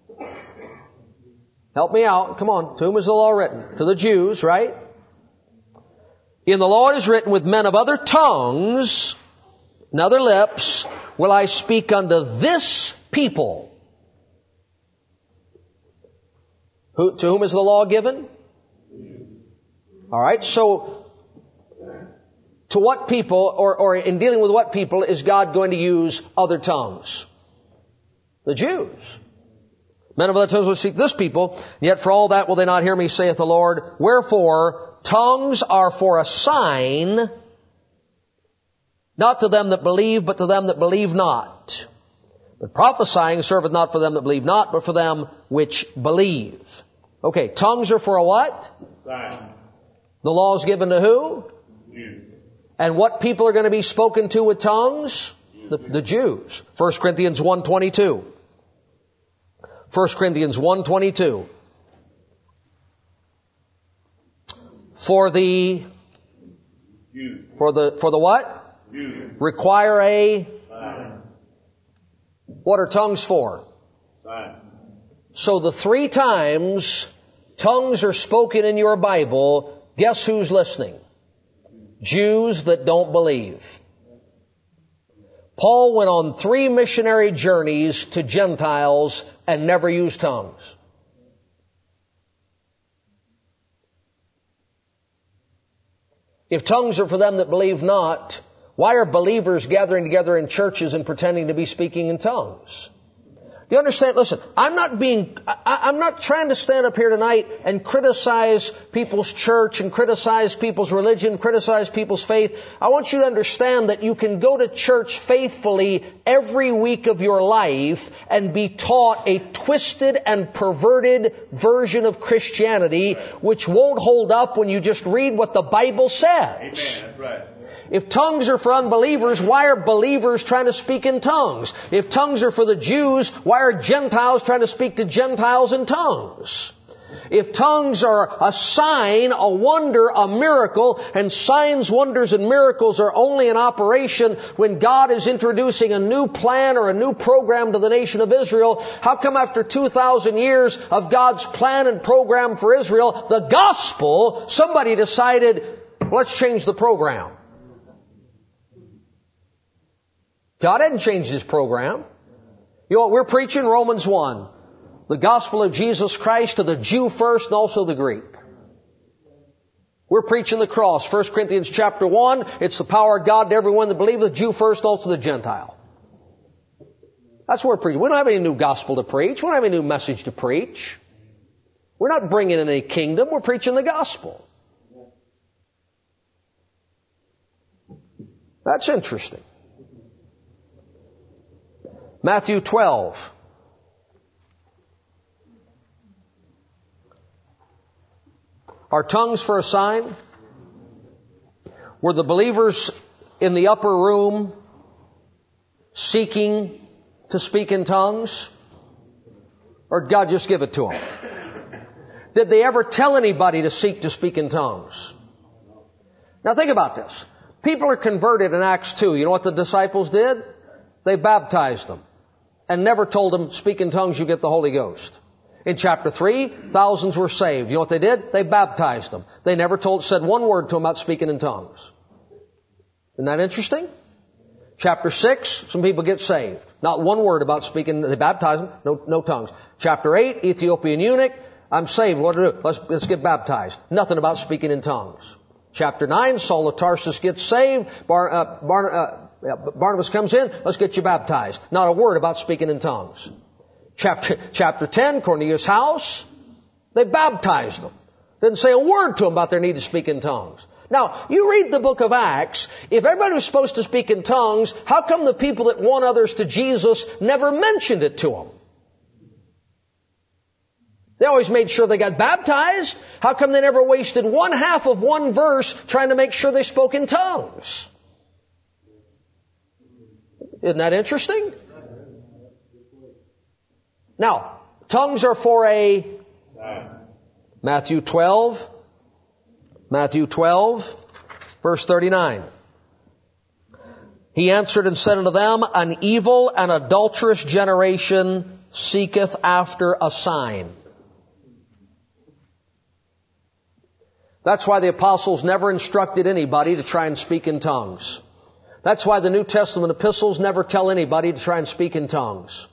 Help me out. Come on. To whom is the law written? To the Jews, right? In the law it is written, with men of other tongues and other lips will I speak unto this people. To whom is the law given? Alright, so to what people, or in dealing with what people is God going to use other tongues? The Jews. Men of other tongues will speak this people, yet for all that will they not hear me, saith the Lord. Wherefore, tongues are for a sign, Not to them that believe, but to them that believe not. But prophesying serveth not for them that believe not, but for them which believe. Okay, tongues are for a what? Sign. The law is given to who? Jews. And what people are going to be spoken to with tongues? The Jews. 1 Corinthians 1:22. 1 Corinthians 1:22. For the what? Jews. Require a... Sign. What are tongues for? Sign. So the 3 times tongues are spoken in your Bible, guess who's listening? Jews that don't believe. Paul went on 3 missionary journeys to Gentiles and never used tongues. If tongues are for them that believe not, why are believers gathering together in churches and pretending to be speaking in tongues? You understand? Listen, I'm not trying to stand up here tonight and criticize people's church and criticize people's religion, criticize people's faith. I want you to understand that you can go to church faithfully every week of your life and be taught a twisted and perverted version of Christianity which won't hold up when you just read what the Bible says. Amen. That's right. If tongues are for unbelievers, why are believers trying to speak in tongues? If tongues are for the Jews, why are Gentiles trying to speak to Gentiles in tongues? If tongues are a sign, a wonder, a miracle, and signs, wonders, and miracles are only in operation when God is introducing a new plan or a new program to the nation of Israel, how come after 2,000 years of God's plan and program for Israel, the gospel, somebody decided, let's change the program? God hadn't changed His program. You know what we're preaching? Romans 1. The gospel of Jesus Christ to the Jew first and also the Greek. We're preaching the cross. 1 Corinthians chapter 1, it's the power of God to everyone that believes, the Jew first, also the Gentile. That's what we're preaching. We don't have any new gospel to preach. We don't have any new message to preach. We're not bringing in any kingdom. We're preaching the gospel. That's interesting. Matthew 12. Are tongues for a sign? Were the believers in the upper room seeking to speak in tongues? Or did God just give it to them? Did they ever tell anybody to seek to speak in tongues? Now think about this. People are converted in Acts 2. You know what the disciples did? They baptized them and never told them, speak in tongues, you get the Holy Ghost. In chapter 3, thousands were saved. You know what they did? They baptized them. They never said one word to them about speaking in tongues. Isn't that interesting? Chapter 6, some people get saved. Not one word about speaking. They baptize them, no tongues. Chapter 8, Ethiopian eunuch, I'm saved. What do I do? Let's get baptized. Nothing about speaking in tongues. Chapter 9, Saul of Tarsus gets saved. Barnabas comes in, let's get you baptized. Not a word about speaking in tongues. Chapter 10, Cornelius' house, they baptized them. Didn't say a word to them about their need to speak in tongues. Now, you read the book of Acts, if everybody was supposed to speak in tongues, how come the people that won others to Jesus never mentioned it to them? They always made sure they got baptized. How come they never wasted one half of one verse trying to make sure they spoke in tongues? Isn't that interesting? Now, tongues are for a... Matthew 12, verse 39. He answered and said unto them, an evil and adulterous generation seeketh after a sign. That's why the apostles never instructed anybody to try and speak in tongues. That's why the New Testament epistles never tell anybody to try and speak in tongues.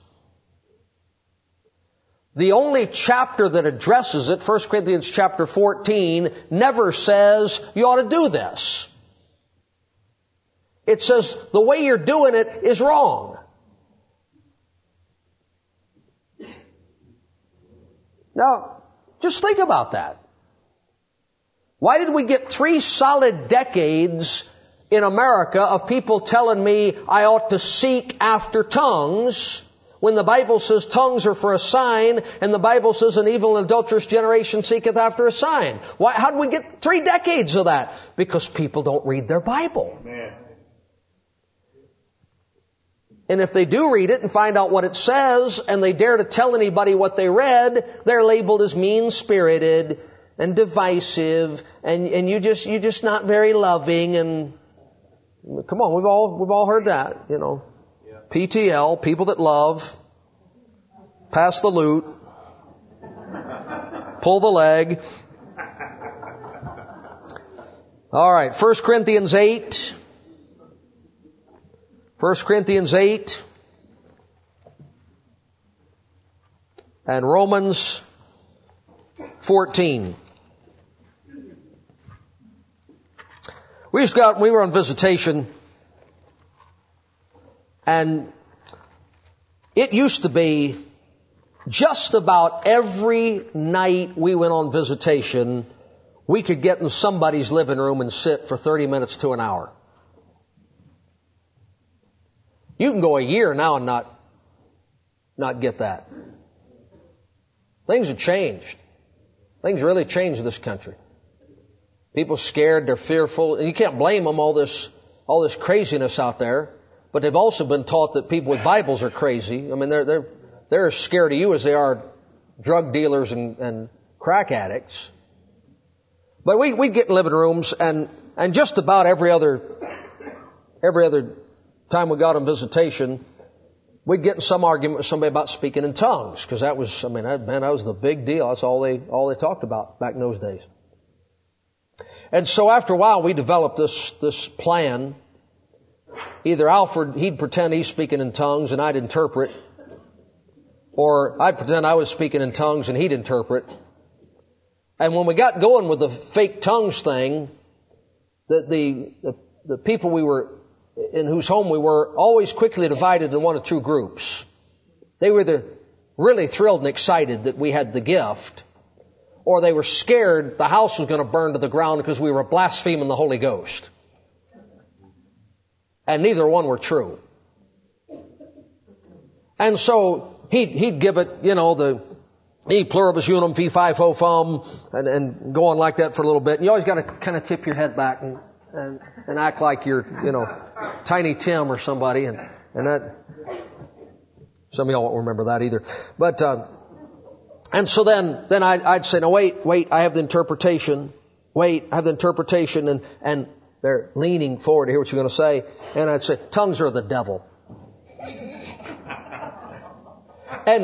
The only chapter that addresses it, 1 Corinthians chapter 14, never says you ought to do this. It says the way you're doing it is wrong. Now, just think about that. Why did we get 3 solid decades in America of people telling me I ought to seek after tongues, when the Bible says tongues are for a sign, and the Bible says an evil and adulterous generation seeketh after a sign. Why? How did we get 3 decades of that? Because people don't read their Bible. Amen. And if they do read it and find out what it says, and they dare to tell anybody what they read, they're labeled as mean-spirited and divisive, and you're just not very loving. And come on, we've all heard that, you know. PTL, people that love, pass the loot, pull the leg. All right, 1 Corinthians 8. 1 Corinthians 8 and Romans 14. We were on visitation, and it used to be just about every night we went on visitation, we could get in somebody's living room and sit for 30 minutes to an hour. You can go a year now and not get that. Things have changed. Things really changed in this country. People are scared, they're fearful, and you can't blame them, all this craziness out there. But they've also been taught that people with Bibles are crazy. I mean, they're as scared of you as they are drug dealers and crack addicts. But we get in living rooms, and just about every other time we got on visitation, we'd get in some argument with somebody about speaking in tongues, because that was the big deal. That's all they talked about back in those days. And so after a while, we developed this plan. Either Alfred, he'd pretend he's speaking in tongues and I'd interpret, or I'd pretend I was speaking in tongues and he'd interpret. And when we got going with the fake tongues thing, the people we were in whose home we were always quickly divided into one of two groups. They were either really thrilled and excited that we had the gift, or they were scared the house was going to burn to the ground because we were blaspheming the Holy Ghost. And neither one were true. And so he'd give it, the e pluribus unum, fee, fi, fo, fum, and go on like that for a little bit. And you always got to kind of tip your head back and act like you're, Tiny Tim or somebody. And that, some of y'all won't remember that either. But, and so then I'd say, no, wait, I have the interpretation. Wait, I have the interpretation. And they're leaning forward to hear what you're going to say. And I'd say, tongues are the devil. And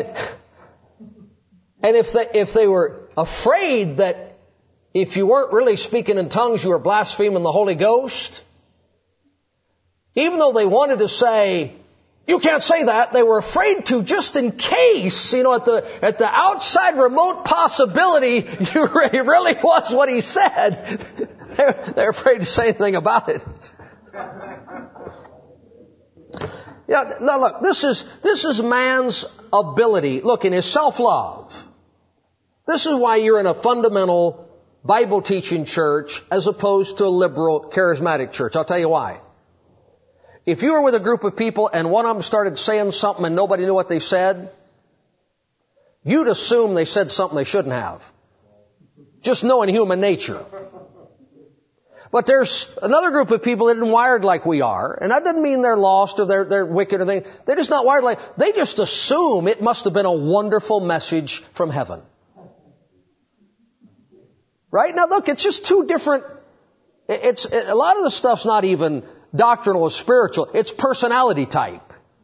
if they were afraid that if you weren't really speaking in tongues, you were blaspheming the Holy Ghost, even though they wanted to say, you can't say that, they were afraid to, just in case, at the outside remote possibility it really was what he said. They're afraid to say anything about it. Yeah, now look, this is man's ability. Look, in his self-love. This is why you're in a fundamental Bible teaching church as opposed to a liberal charismatic church. I'll tell you why. If you were with a group of people and one of them started saying something and nobody knew what they said, you'd assume they said something they shouldn't have. Just knowing human nature. But there's another group of people that isn't wired like we are. And that doesn't mean they're lost or they're wicked or anything. They're just not wired like... They just assume it must have been a wonderful message from heaven. Right? Now look, it's just two different... A lot of the stuff's not even doctrinal or spiritual. It's personality type.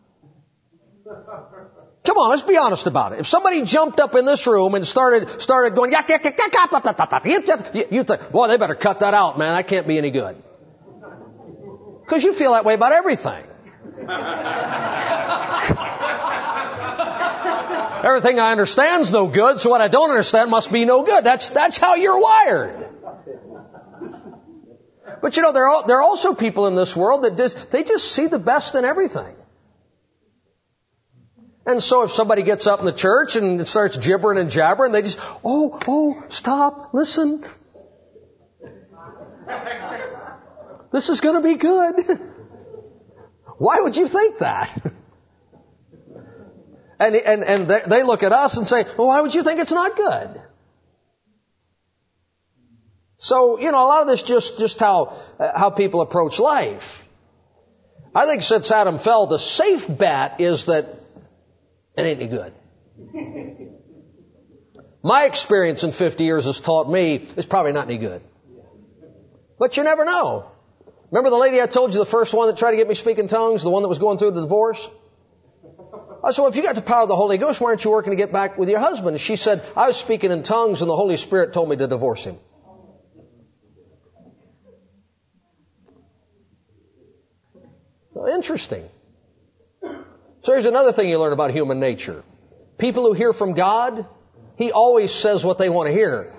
Come on, let's be honest about it. If somebody jumped up in this room and started going, yak, yak, yak, yak, yak, you think, boy, they better cut that out, man. That can't be any good. Because you feel that way about everything. Everything I understand's no good, so what I don't understand must be no good. That's how you're wired. But there are also people in this world that they just see the best in everything. And so if somebody gets up in the church and starts gibbering and jabbering, they just, oh, stop, listen. This is going to be good. Why would you think that? And they look at us and say, well, why would you think it's not good? So, a lot of this just how people approach life. I think since Adam fell, the safe bet is that it ain't any good. My experience in 50 years has taught me it's probably not any good. But you never know. Remember the lady I told you, the first one that tried to get me speaking tongues, the one that was going through the divorce? I said, well, if you got the power of the Holy Ghost, why aren't you working to get back with your husband? And she said, I was speaking in tongues and the Holy Spirit told me to divorce him. Well, interesting. So here's another thing you learn about human nature. People who hear from God, He always says what they want to hear.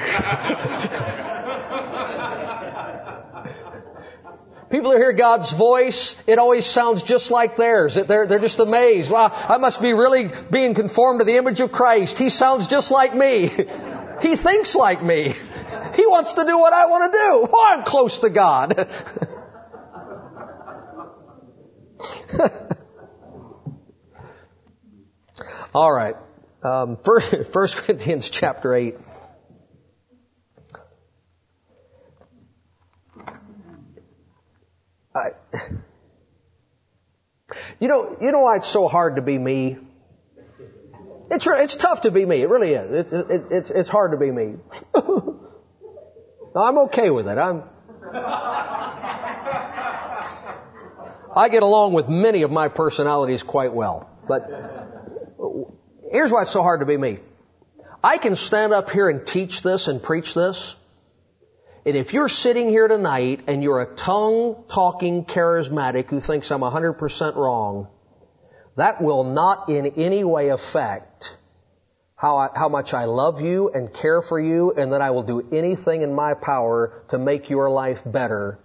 People who hear God's voice, it always sounds just like theirs. They're just amazed. Wow, I must be really being conformed to the image of Christ. He sounds just like me. He thinks like me. He wants to do what I want to do. Oh, I'm close to God. All right. 1 Corinthians chapter 8. You know why it's so hard to be me? It's tough to be me. It really is. It's hard to be me. I'm okay with it. I get along with many of my personalities quite well. But here's why it's so hard to be me. I can stand up here and teach this and preach this. And if you're sitting here tonight and you're a tongue-talking charismatic who thinks I'm 100% wrong, that will not in any way affect how much I love you and care for you, and that I will do anything in my power to make your life better.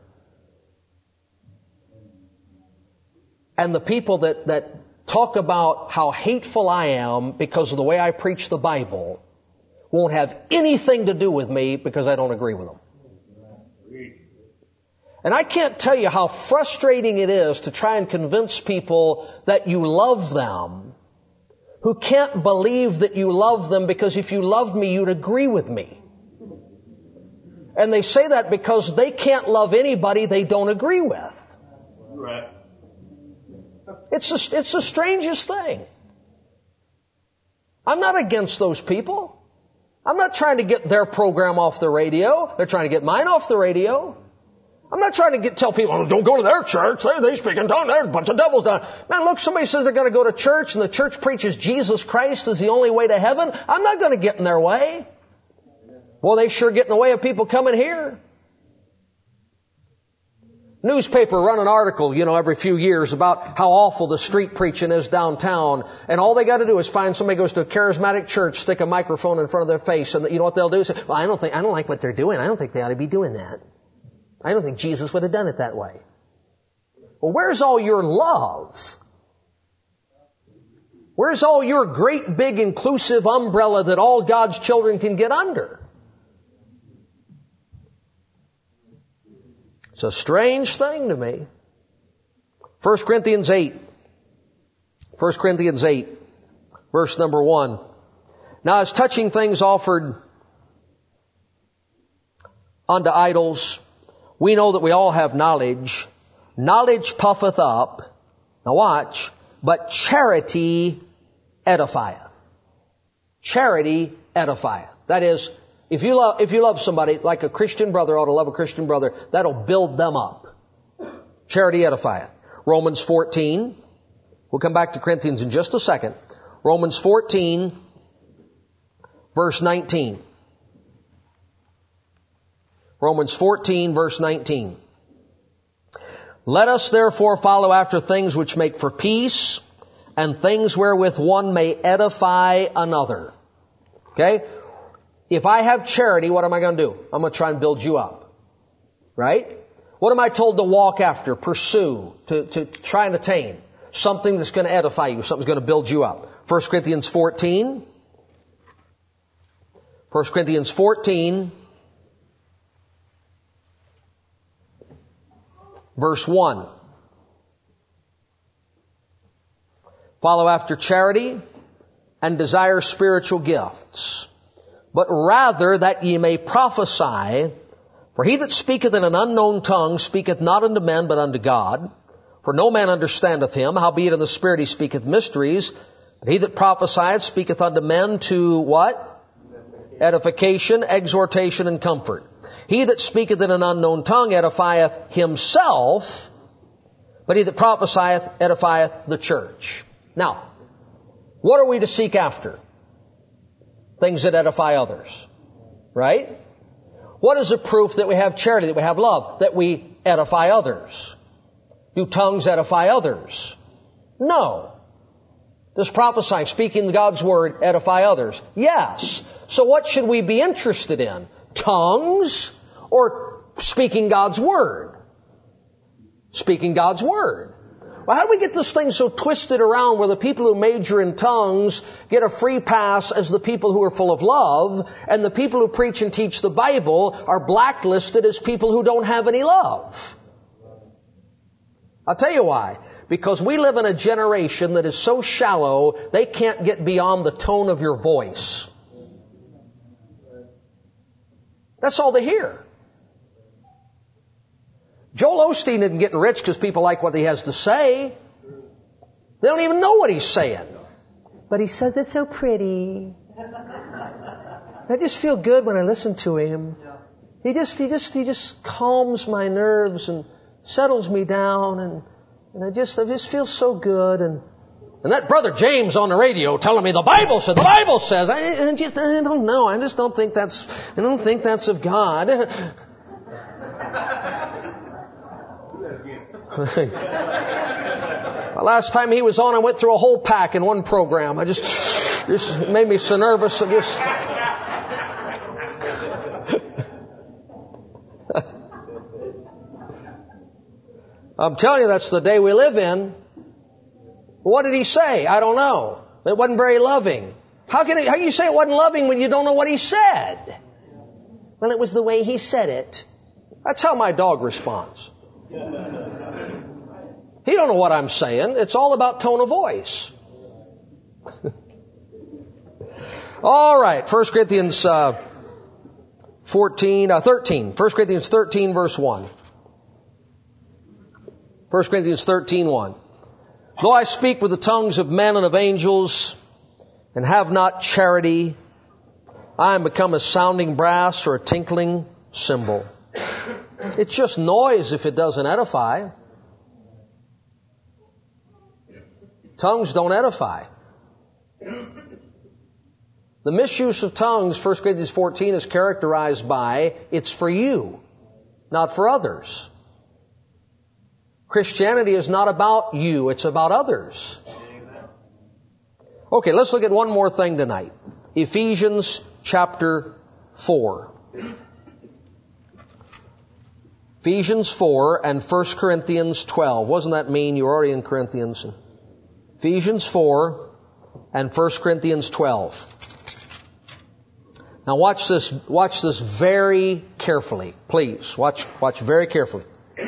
And the people that talk about how hateful I am because of the way I preach the Bible won't have anything to do with me because I don't agree with them. And I can't tell you how frustrating it is to try and convince people that you love them who can't believe that you love them, because if you loved me, you'd agree with me. And they say that because they can't love anybody they don't agree with. Right. It's the strangest thing. I'm not against those people. I'm not trying to get their program off the radio. They're trying to get mine off the radio. I'm not trying to tell people, oh, don't go to their church. They speak in tongues. There's a bunch of devils down. Man, look, somebody says they're going to go to church and the church preaches Jesus Christ is the only way to heaven. I'm not going to get in their way. Well, they sure get in the way of people coming here. Newspaper run an article, every few years about how awful the street preaching is downtown. And all they got to do is find somebody goes to a charismatic church, stick a microphone in front of their face, and you know what they'll do? Say, well, I don't like what they're doing. I don't think they ought to be doing that. I don't think Jesus would have done it that way. Well, where's all your love? Where's all your great big inclusive umbrella that all God's children can get under? It's a strange thing to me. 1 Corinthians 8. 1 Corinthians 8, verse number 1. Now, as touching things offered unto idols, we know that we all have knowledge. Knowledge puffeth up. Now watch. But charity edifieth. Charity edifieth. That is, if you love somebody, like a Christian brother ought to love a Christian brother, that'll build them up. Charity edifieth. Romans 14. We'll come back to Corinthians in just a second. Romans 14, verse 19. Romans 14, verse 19. Let us therefore follow after things which make for peace, and things wherewith one may edify another. Okay? If I have charity, what am I going to do? I'm going to try and build you up. Right? What am I told to walk after, pursue, to try and attain? Something that's going to edify you, something that's going to build you up. 1 Corinthians 14. 1 Corinthians 14. verse 1. Follow after charity and desire spiritual gifts, but rather that ye may prophesy. For he that speaketh in an unknown tongue speaketh not unto men, but unto God. For no man understandeth him, howbeit in the Spirit he speaketh mysteries. But he that prophesieth speaketh unto men to what? Edification, exhortation, and comfort. He that speaketh in an unknown tongue edifieth himself, but he that prophesieth edifieth the church. Now, what are we to seek after? Things that edify others. Right? What is the proof that we have charity, that we have love, that we edify others? Do tongues edify others? No. Does prophesying, speaking God's Word, edify others? Yes. So what should we be interested in? Tongues or speaking God's Word? Speaking God's Word. Well, how do we get this thing so twisted around where the people who major in tongues get a free pass as the people who are full of love, and the people who preach and teach the Bible are blacklisted as people who don't have any love? I'll tell you why. Because we live in a generation that is so shallow, they can't get beyond the tone of your voice. That's all they hear. Joel Osteen isn't getting rich because people like what he has to say. They don't even know what he's saying. But he says it so pretty. I just feel good when I listen to him. He just calms my nerves and settles me down, and I just feel so good. And that brother James on the radio telling me the Bible says. I don't know. I don't think that's of God. Last time he was on, I went through a whole pack in one program. This made me so nervous. I'm telling you, that's the day we live in. What did he say? I don't know. It wasn't very loving. How can you say it wasn't loving when you don't know what he said? Well, it was the way he said it. That's how my dog responds. He don't know what I'm saying. It's all about tone of voice. All right. 1 Corinthians 13. 1 Corinthians 13, verse 1. 1 Corinthians 13:1. Though I speak with the tongues of men and of angels, and have not charity, I am become a sounding brass or a tinkling cymbal. It's just noise if it doesn't edify. Tongues don't edify. The misuse of tongues, 1 Corinthians 14, is characterized by, it's for you, not for others. Christianity is not about you, it's about others. Okay, let's look at one more thing tonight. Ephesians chapter 4. Ephesians 4 and 1 Corinthians 12. Wasn't that mean? You were already in Corinthians. Ephesians 4 and 1 Corinthians 12. Now watch this very carefully. Please, watch very carefully.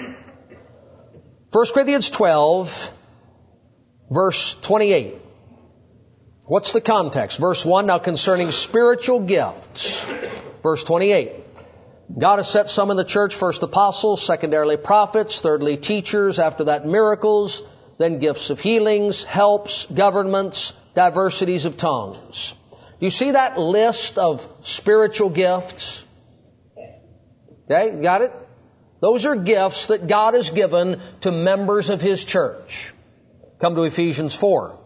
1 Corinthians 12, verse 28. What's the context? Verse 1, now concerning spiritual gifts. Verse 28. God has set some in the church, first apostles, secondarily prophets, thirdly teachers, after that miracles, then gifts of healings, helps, governments, diversities of tongues. Do you see that list of spiritual gifts? Okay, got it? Those are gifts that God has given to members of His church. Come to Ephesians 4.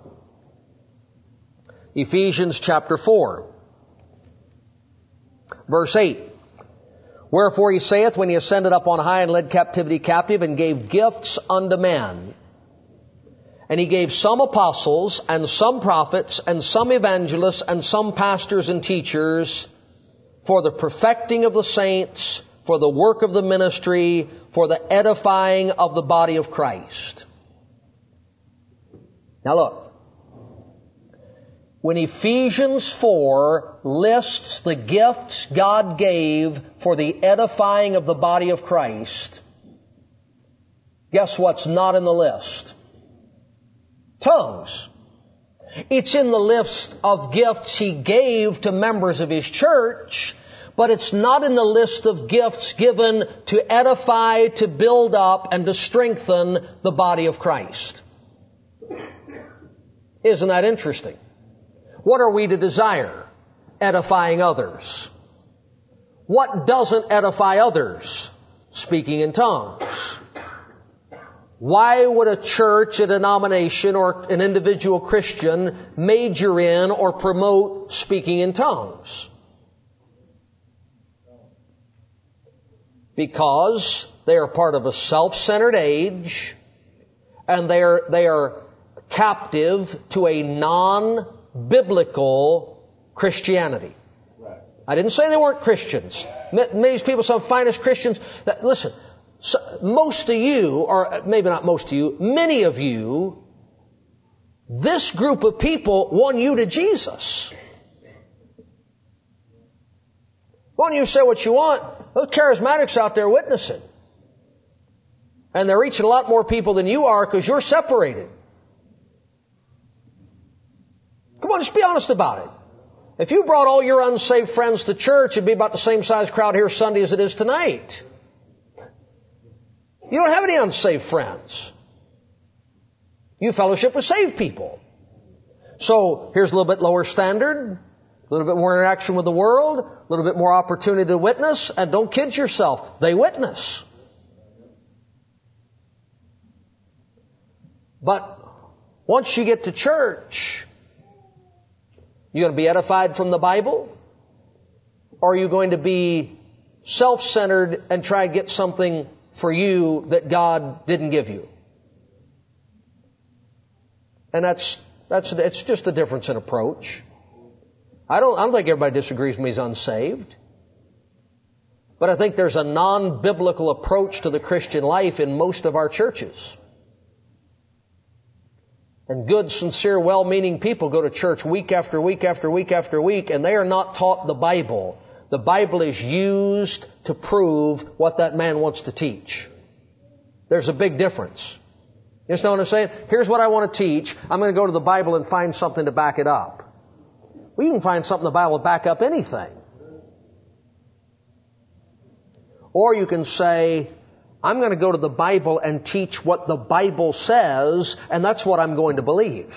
Ephesians chapter 4. Verse 8. Wherefore He saith, when He ascended up on high and led captivity captive and gave gifts unto men. And He gave some apostles and some prophets and some evangelists and some pastors and teachers for the perfecting of the saints, for the work of the ministry, for the edifying of the body of Christ. Now look, when Ephesians 4 lists the gifts God gave for the edifying of the body of Christ, Guess what's not in the list? Tongues. It's in the list of gifts He gave to members of His church, but it's not in the list of gifts given to edify, to build up, and to strengthen the body of Christ. Isn't that interesting? What are we to desire? Edifying others. What doesn't edify others? Speaking in tongues. Why would a church, a denomination, or an individual Christian major in or promote speaking in tongues? Because they are part of a self-centered age, and they are captive to a non-biblical Christianity. Right. I didn't say they weren't Christians. Many people say, finest Christians. Listen, most of you, or maybe not most of you, many of you, this group of people won you to Jesus. Why don't you say what you want? Those charismatics out there witnessing. And they're reaching a lot more people than you are because you're separated. Come on, just be honest about it. If you brought all your unsaved friends to church, it'd be about the same size crowd here Sunday as it is tonight. You don't have any unsaved friends. You fellowship with saved people. So here's a little bit lower standard, a little bit more interaction with the world, a little bit more opportunity to witness, and don't kid yourself, they witness. But once you get to church, you going to be edified from the Bible? Or are you going to be self-centered and try to get something for you that God didn't give you? And it's just a difference in approach. I don't think everybody disagrees with me he's unsaved. But I think there's a non-biblical approach to the Christian life in most of our churches. And good, sincere, well-meaning people go to church week after week after week after week, and they are not taught the Bible. The Bible is used to prove what that man wants to teach. There's a big difference. You understand what I'm saying? Here's what I want to teach. I'm going to go to the Bible and find something to back it up. Well, you can find something in the Bible to back up anything. Or you can say, I'm going to go to the Bible and teach what the Bible says, and that's what I'm going to believe.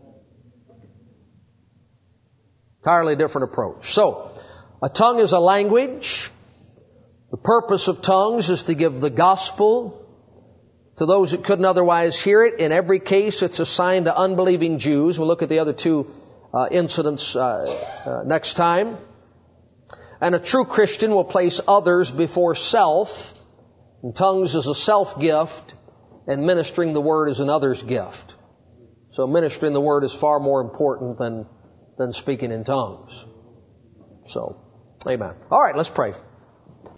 Entirely different approach. So, a tongue is a language. The purpose of tongues is to give the gospel to those that couldn't otherwise hear it. In every case, it's assigned to unbelieving Jews. We'll look at the other two incidents next time. And a true Christian will place others before self. And tongues is a self-gift, and ministering the Word is an other's gift. So ministering the Word is far more important than speaking in tongues. So, amen. All right, let's pray.